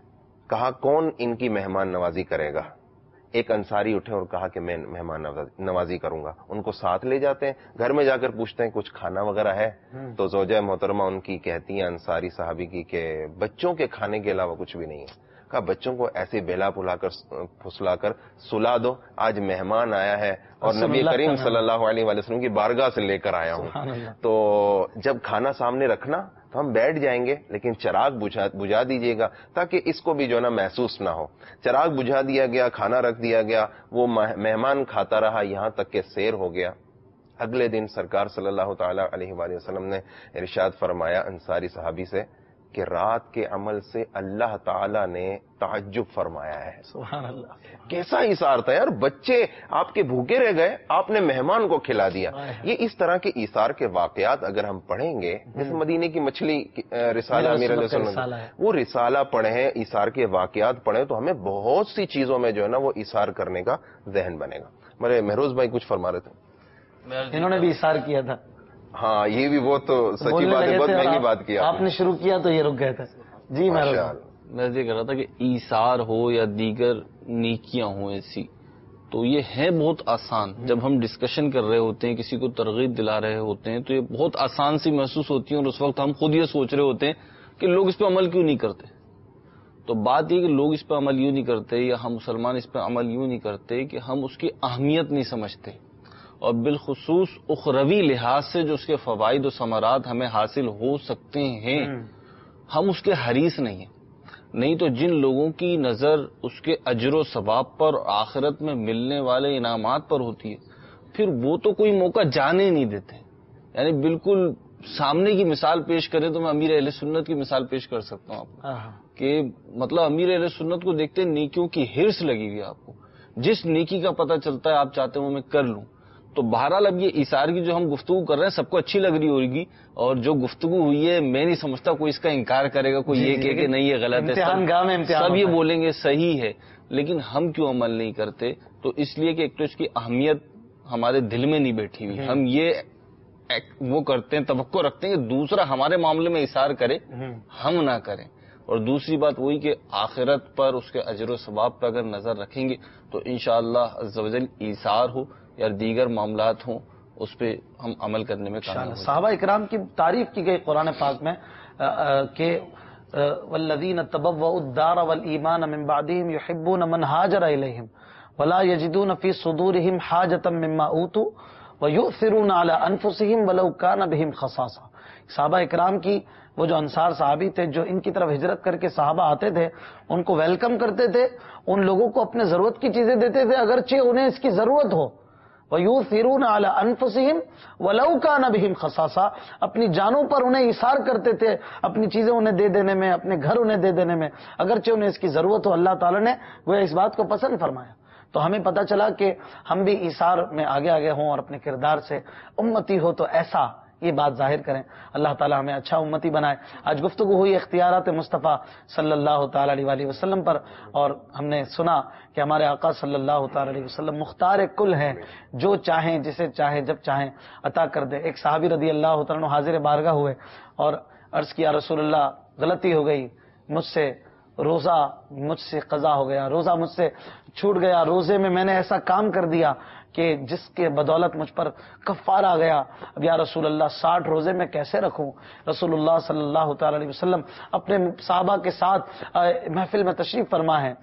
کہا کون ان کی مہمان نوازی کرے گا؟ ایک انصاری اٹھے اور کہا کہ میں مہمان نوازی کروں گا۔ ان کو ساتھ لے جاتے ہیں، گھر میں جا کر پوچھتے ہیں کچھ کھانا وغیرہ ہے؟ تو زوجہ محترمہ ان کی کہتی ہیں انصاری صحابی کی کہ بچوں کے کھانے کے علاوہ کچھ بھی نہیں ہے۔ کہا بچوں کو ایسے بہلا پھلا کر پھسلا کر سلا دو، آج مہمان آیا ہے اور نبی کریم صلی اللہ علیہ وسلم کی بارگاہ سے لے کر آیا ہوں، تو جب کھانا سامنے رکھنا تو ہم بیٹھ جائیں گے، لیکن چراغ بجھا بجھا دیجیے گا تاکہ اس کو بھی جو ہے نا محسوس نہ ہو۔ چراغ بجھا دیا گیا، کھانا رکھ دیا گیا، وہ مہمان کھاتا رہا یہاں تک کہ سیر ہو گیا۔ اگلے دن سرکار صلی اللہ تعالی علیہ وآلہ وسلم نے ارشاد فرمایا انصاری صحابی سے کہ رات کے عمل سے اللہ تعالی نے تعجب فرمایا ہے۔ سبحان اللہ، کیسا ایثار تھا یار، بچے آپ کے بھوکے رہ گئے، آپ نے مہمان کو کھلا دیا۔ یہ اس طرح کے ایثار کے واقعات اگر ہم پڑھیں گے، جیسے مدینے کی مچھلی رسالہ امیر علیہ السلام، وہ رسالہ پڑھیں، ایثار کے واقعات پڑھیں، تو ہمیں بہت سی چیزوں میں جو ہے نا وہ ایثار کرنے کا ذہن بنے گا۔ میرے مہروز بھائی کچھ فرما رہے تھے، انہوں نے بھی ایثار کیا تھا۔ ہاں یہ بھی وہ تو سچی بات ہے، بہت مہنگی بات کیا آپ نے شروع کیا تو یہ رک گئے تھے۔ جی میں میں یہ کہہ رہا تھا کہ ایثار ہو یا دیگر نیکیاں ہوں ایسی، تو یہ ہے بہت آسان۔ جب ہم ڈسکشن کر رہے ہوتے ہیں، کسی کو ترغیب دلا رہے ہوتے ہیں، تو یہ بہت آسان سی محسوس ہوتی ہے، اور اس وقت ہم خود یہ سوچ رہے ہوتے ہیں کہ لوگ اس پہ عمل کیوں نہیں کرتے۔ تو بات یہ کہ لوگ اس پہ عمل یوں نہیں کرتے، یا ہم مسلمان اس پہ عمل یوں نہیں کرتے کہ ہم اس کی اہمیت نہیں سمجھتے، اور بالخصوص اخروی لحاظ سے جو اس کے فوائد و ثمرات ہمیں حاصل ہو سکتے ہیں، ہم اس کے حریص نہیں ہیں۔ نہیں تو جن لوگوں کی نظر اس کے اجر و ثواب پر، آخرت میں ملنے والے انعامات پر ہوتی ہے، پھر وہ تو کوئی موقع جانے نہیں دیتے۔ یعنی بالکل سامنے کی مثال پیش کریں تو میں امیر اہل سنت کی مثال پیش کر سکتا ہوں آپ کو، کہ مطلب امیر اہل سنت کو دیکھتے نیکیوں کی ہرس لگی ہوئی ہے آپ کو، جس نیکی کا پتہ چلتا ہے آپ چاہتے ہیں وہ میں کر لوں۔ تو بہرحال اب یہ ایثار کی جو ہم گفتگو کر رہے ہیں سب کو اچھی لگ رہی ہوگی، اور جو گفتگو ہوئی ہے میں نہیں سمجھتا کوئی اس کا انکار کرے گا، کوئی یہ کہے کہ نہیں یہ غلط ہے، سب یہ بولیں گے صحیح ہے، لیکن ہم کیوں عمل نہیں کرتے؟ تو اس لیے کہ ایک تو اس کی اہمیت ہمارے دل میں نہیں بیٹھی ہوئی، ہم یہ وہ کرتے ہیں، توقع رکھتے ہیں کہ دوسرا ہمارے معاملے میں ایثار کرے، ہم نہ کریں۔ اور دوسری بات وہی کہ آخرت پر، اس کے اجر و ثواب پر اگر نظر رکھیں گے تو انشاءاللہ عز و جل ایثار ہو یا دیگر معاملات ہوں، اس پہ ہم عمل کرنے میں کامیاب ہوں۔ صحابہ اکرام کی تعریف کی گئی قرآن پاک میں کہ والذین تبوؤوا الدار والایمان من بعدهم يحبون من هاجر الیہم ولا یجدون فی صدورهم حاجة مما اوتوا ویؤثرون علی انفسهم ولو کان بهم خصاصہ۔ صحابہ اکرام کی وہ جو انصار صحابی تھے جو ان کی طرف ہجرت کر کے صحابہ آتے تھے، ان کو ویلکم کرتے تھے، ان لوگوں کو اپنے ضرورت کی چیزیں دیتے تھے اگرچہ انہیں اس کی ضرورت ہو۔ وَيُؤْثِرُونَ عَلَىٰ أَنفُسِهِمْ وَلَوْ كَانَ بِهِمْ خَصَاصَةٌ، اپنی جانوں پر انہیں ایثار کرتے تھے، اپنی چیزیں انہیں دے دینے میں، اپنے گھر انہیں دے دینے میں، اگرچہ انہیں اس کی ضرورت ہو۔ اللہ تعالیٰ نے وہ اس بات کو پسند فرمایا۔ تو ہمیں پتہ چلا کہ ہم بھی ایثار میں آگے آگے ہوں اور اپنے کردار سے امتی ہو تو ایسا یہ بات ظاہر کریں۔ اللہ تعالیٰ ہمیں اچھا امتی بنائے۔ آج گفتگو ہوئی اختیارات مصطفیٰ صلی اللہ تعالی علیہ وسلم پر، اور ہم نے سنا کہ ہمارے آقا صلی اللہ تعالی علیہ وسلم مختار کل ہیں، جو چاہیں جسے چاہیں جب چاہیں عطا کر دے۔ ایک صحابی رضی اللہ تعالیٰ عنہ حاضر بارگاہ ہوئے اور عرض کیا رسول اللہ غلطی ہو گئی مجھ سے، روزہ مجھ سے قضا ہو گیا، روزہ مجھ سے چھوٹ گیا، روزے میں میں نے ایسا کام کر دیا کہ جس کے بدولت مجھ پر کفارہ آ گیا۔ اب یا رسول اللہ ساٹھ روزے میں کیسے رکھوں؟ رسول اللہ صلی اللہ تعالی علیہ وسلم اپنے صحابہ کے ساتھ محفل میں تشریف فرما ہے۔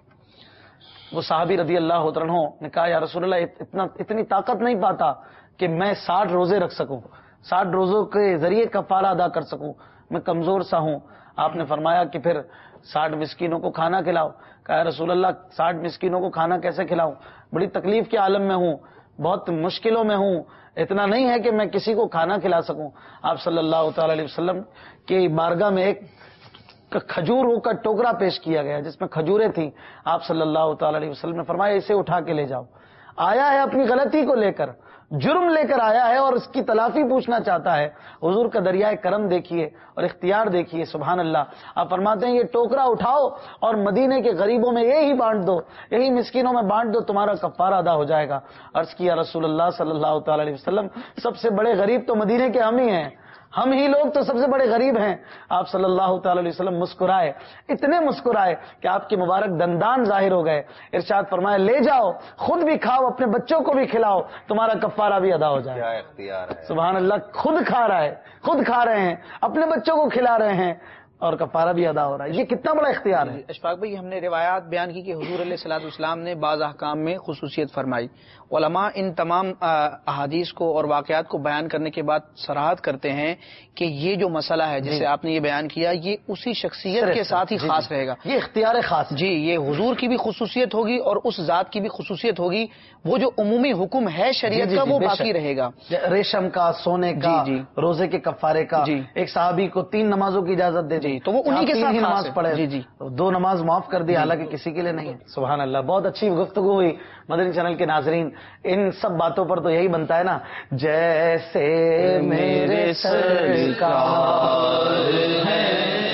وہ صحابی رضی اللہ عنہ نے کہا یا رسول اللہ اتنا اتنی طاقت نہیں پاتا کہ میں ساٹھ روزے رکھ سکوں، ساٹھ روزوں کے ذریعے کفارہ ادا کر سکوں، میں کمزور سا ہوں۔ آپ نے فرمایا کہ پھر ساٹھ مسکینوں کو کھانا کھلاؤ۔ کہا رسول اللہ ساٹھ مسکینوں کو کھانا کیسے کھلاؤں؟ بڑی تکلیف کے عالم میں ہوں، بہت مشکلوں میں ہوں، اتنا نہیں ہے کہ میں کسی کو کھانا کھلا سکوں۔ آپ صلی اللہ تعالی علیہ وسلم کی بارگاہ میں ایک کھجوروں کا ٹوکرا پیش کیا گیا جس میں کھجوریں تھیں۔ آپ صلی اللہ تعالی علیہ وسلم نے فرمایا اسے اٹھا کے لے جاؤ۔ آیا ہے اپنی غلطی کو لے کر، جرم لے کر آیا ہے اور اس کی تلافی پوچھنا چاہتا ہے. حضور کا دریائے کرم دیکھیے اور اختیار دیکھیے. سبحان اللہ. آپ فرماتے ہیں یہ ٹوکرا اٹھاؤ اور مدینے کے غریبوں میں یہی بانٹ دو, یہی مسکینوں میں بانٹ دو, تمہارا کفارہ ادا ہو جائے گا. عرض کیا رسول اللہ صلی اللہ تعالی علیہ وسلم, سب سے بڑے غریب تو مدینے کے ہم ہی ہیں, ہم ہی لوگ تو سب سے بڑے غریب ہیں. آپ صلی اللہ تعالی علیہ وسلم مسکرائے, اتنے مسکرائے کہ آپ کے مبارک دندان ظاہر ہو گئے. ارشاد فرمایا لے جاؤ, خود بھی کھاؤ, اپنے بچوں کو بھی کھلاؤ, تمہارا کفارہ بھی ادا ہو جائے. کیا اختیار ہے. سبحان اللہ. خود کھا رہا ہے, خود کھا رہے ہیں, اپنے بچوں کو کھلا رہے ہیں اور کفارہ بھی ادا ہو رہا ہے. یہ کتنا بڑا اختیار ہے. اشفاق بھائی, ہم نے روایات بیان کی کہ حضور علیہ الصلوۃ والسلام نے بعض احکام میں خصوصیت فرمائی. علماء ان تمام احادیث کو اور واقعات کو بیان کرنے کے بعد صراحت کرتے ہیں کہ یہ جو مسئلہ ہے جسے آپ نے یہ بیان کیا, یہ اسی شخصیت کے ساتھ ہی خاص رہے گا. یہ اختیار خاص. جی, یہ حضور کی بھی خصوصیت ہوگی اور اس ذات کی بھی خصوصیت ہوگی. وہ جو عمومی حکم ہے شریعت کا وہ باقی رہے گا. ریشم کا, سونے کا, روزے کے کفارے کا. ایک صحابی کو تین نمازوں کی اجازت دے دی تو وہ انہی کے ساتھ نماز پڑھے. جی جی دو نماز معاف کر دی, حالانکہ کسی کے لیے نہیں. سبحان اللہ. بہت اچھی گفتگو ہوئی. مدنی چینل کے ناظرین, ان سب باتوں پر تو یہی بنتا ہے نا, جیسے میرے سرکار ہیں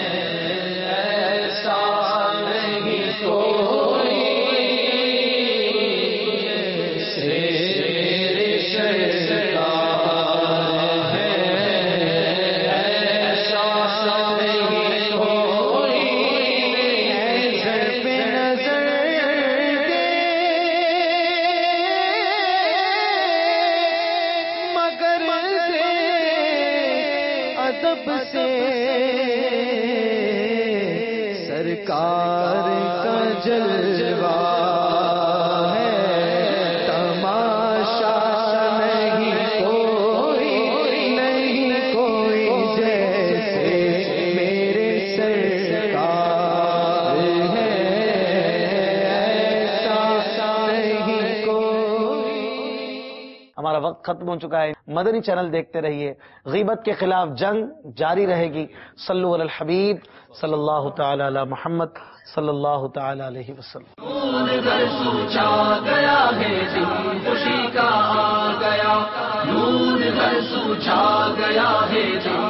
ایسا نہیں کوئی, جیسے میرے سرکار ہیں ایسا نہیں کوئی, نظر پہ نظر دے مگر سے ادب سے سرکار کا جلوہ ہے, تماشا نہیں کوئی, نہیں کوئی جیسے میرے سرکار ہے ایسا نہیں کوئی. ہمارا وقت ختم ہو چکا ہے. مدنی چینل دیکھتے رہیے. غیبت کے خلاف جنگ جاری رہے گی. صلو علی الحبیب صلی اللہ تعالی علی محمد صلی اللہ تعالی علیہ وسلم. نور گھر سوچا گیا ہے, دن خوشی کا آ گیا. نور گھر سوچا گیا ہے, دن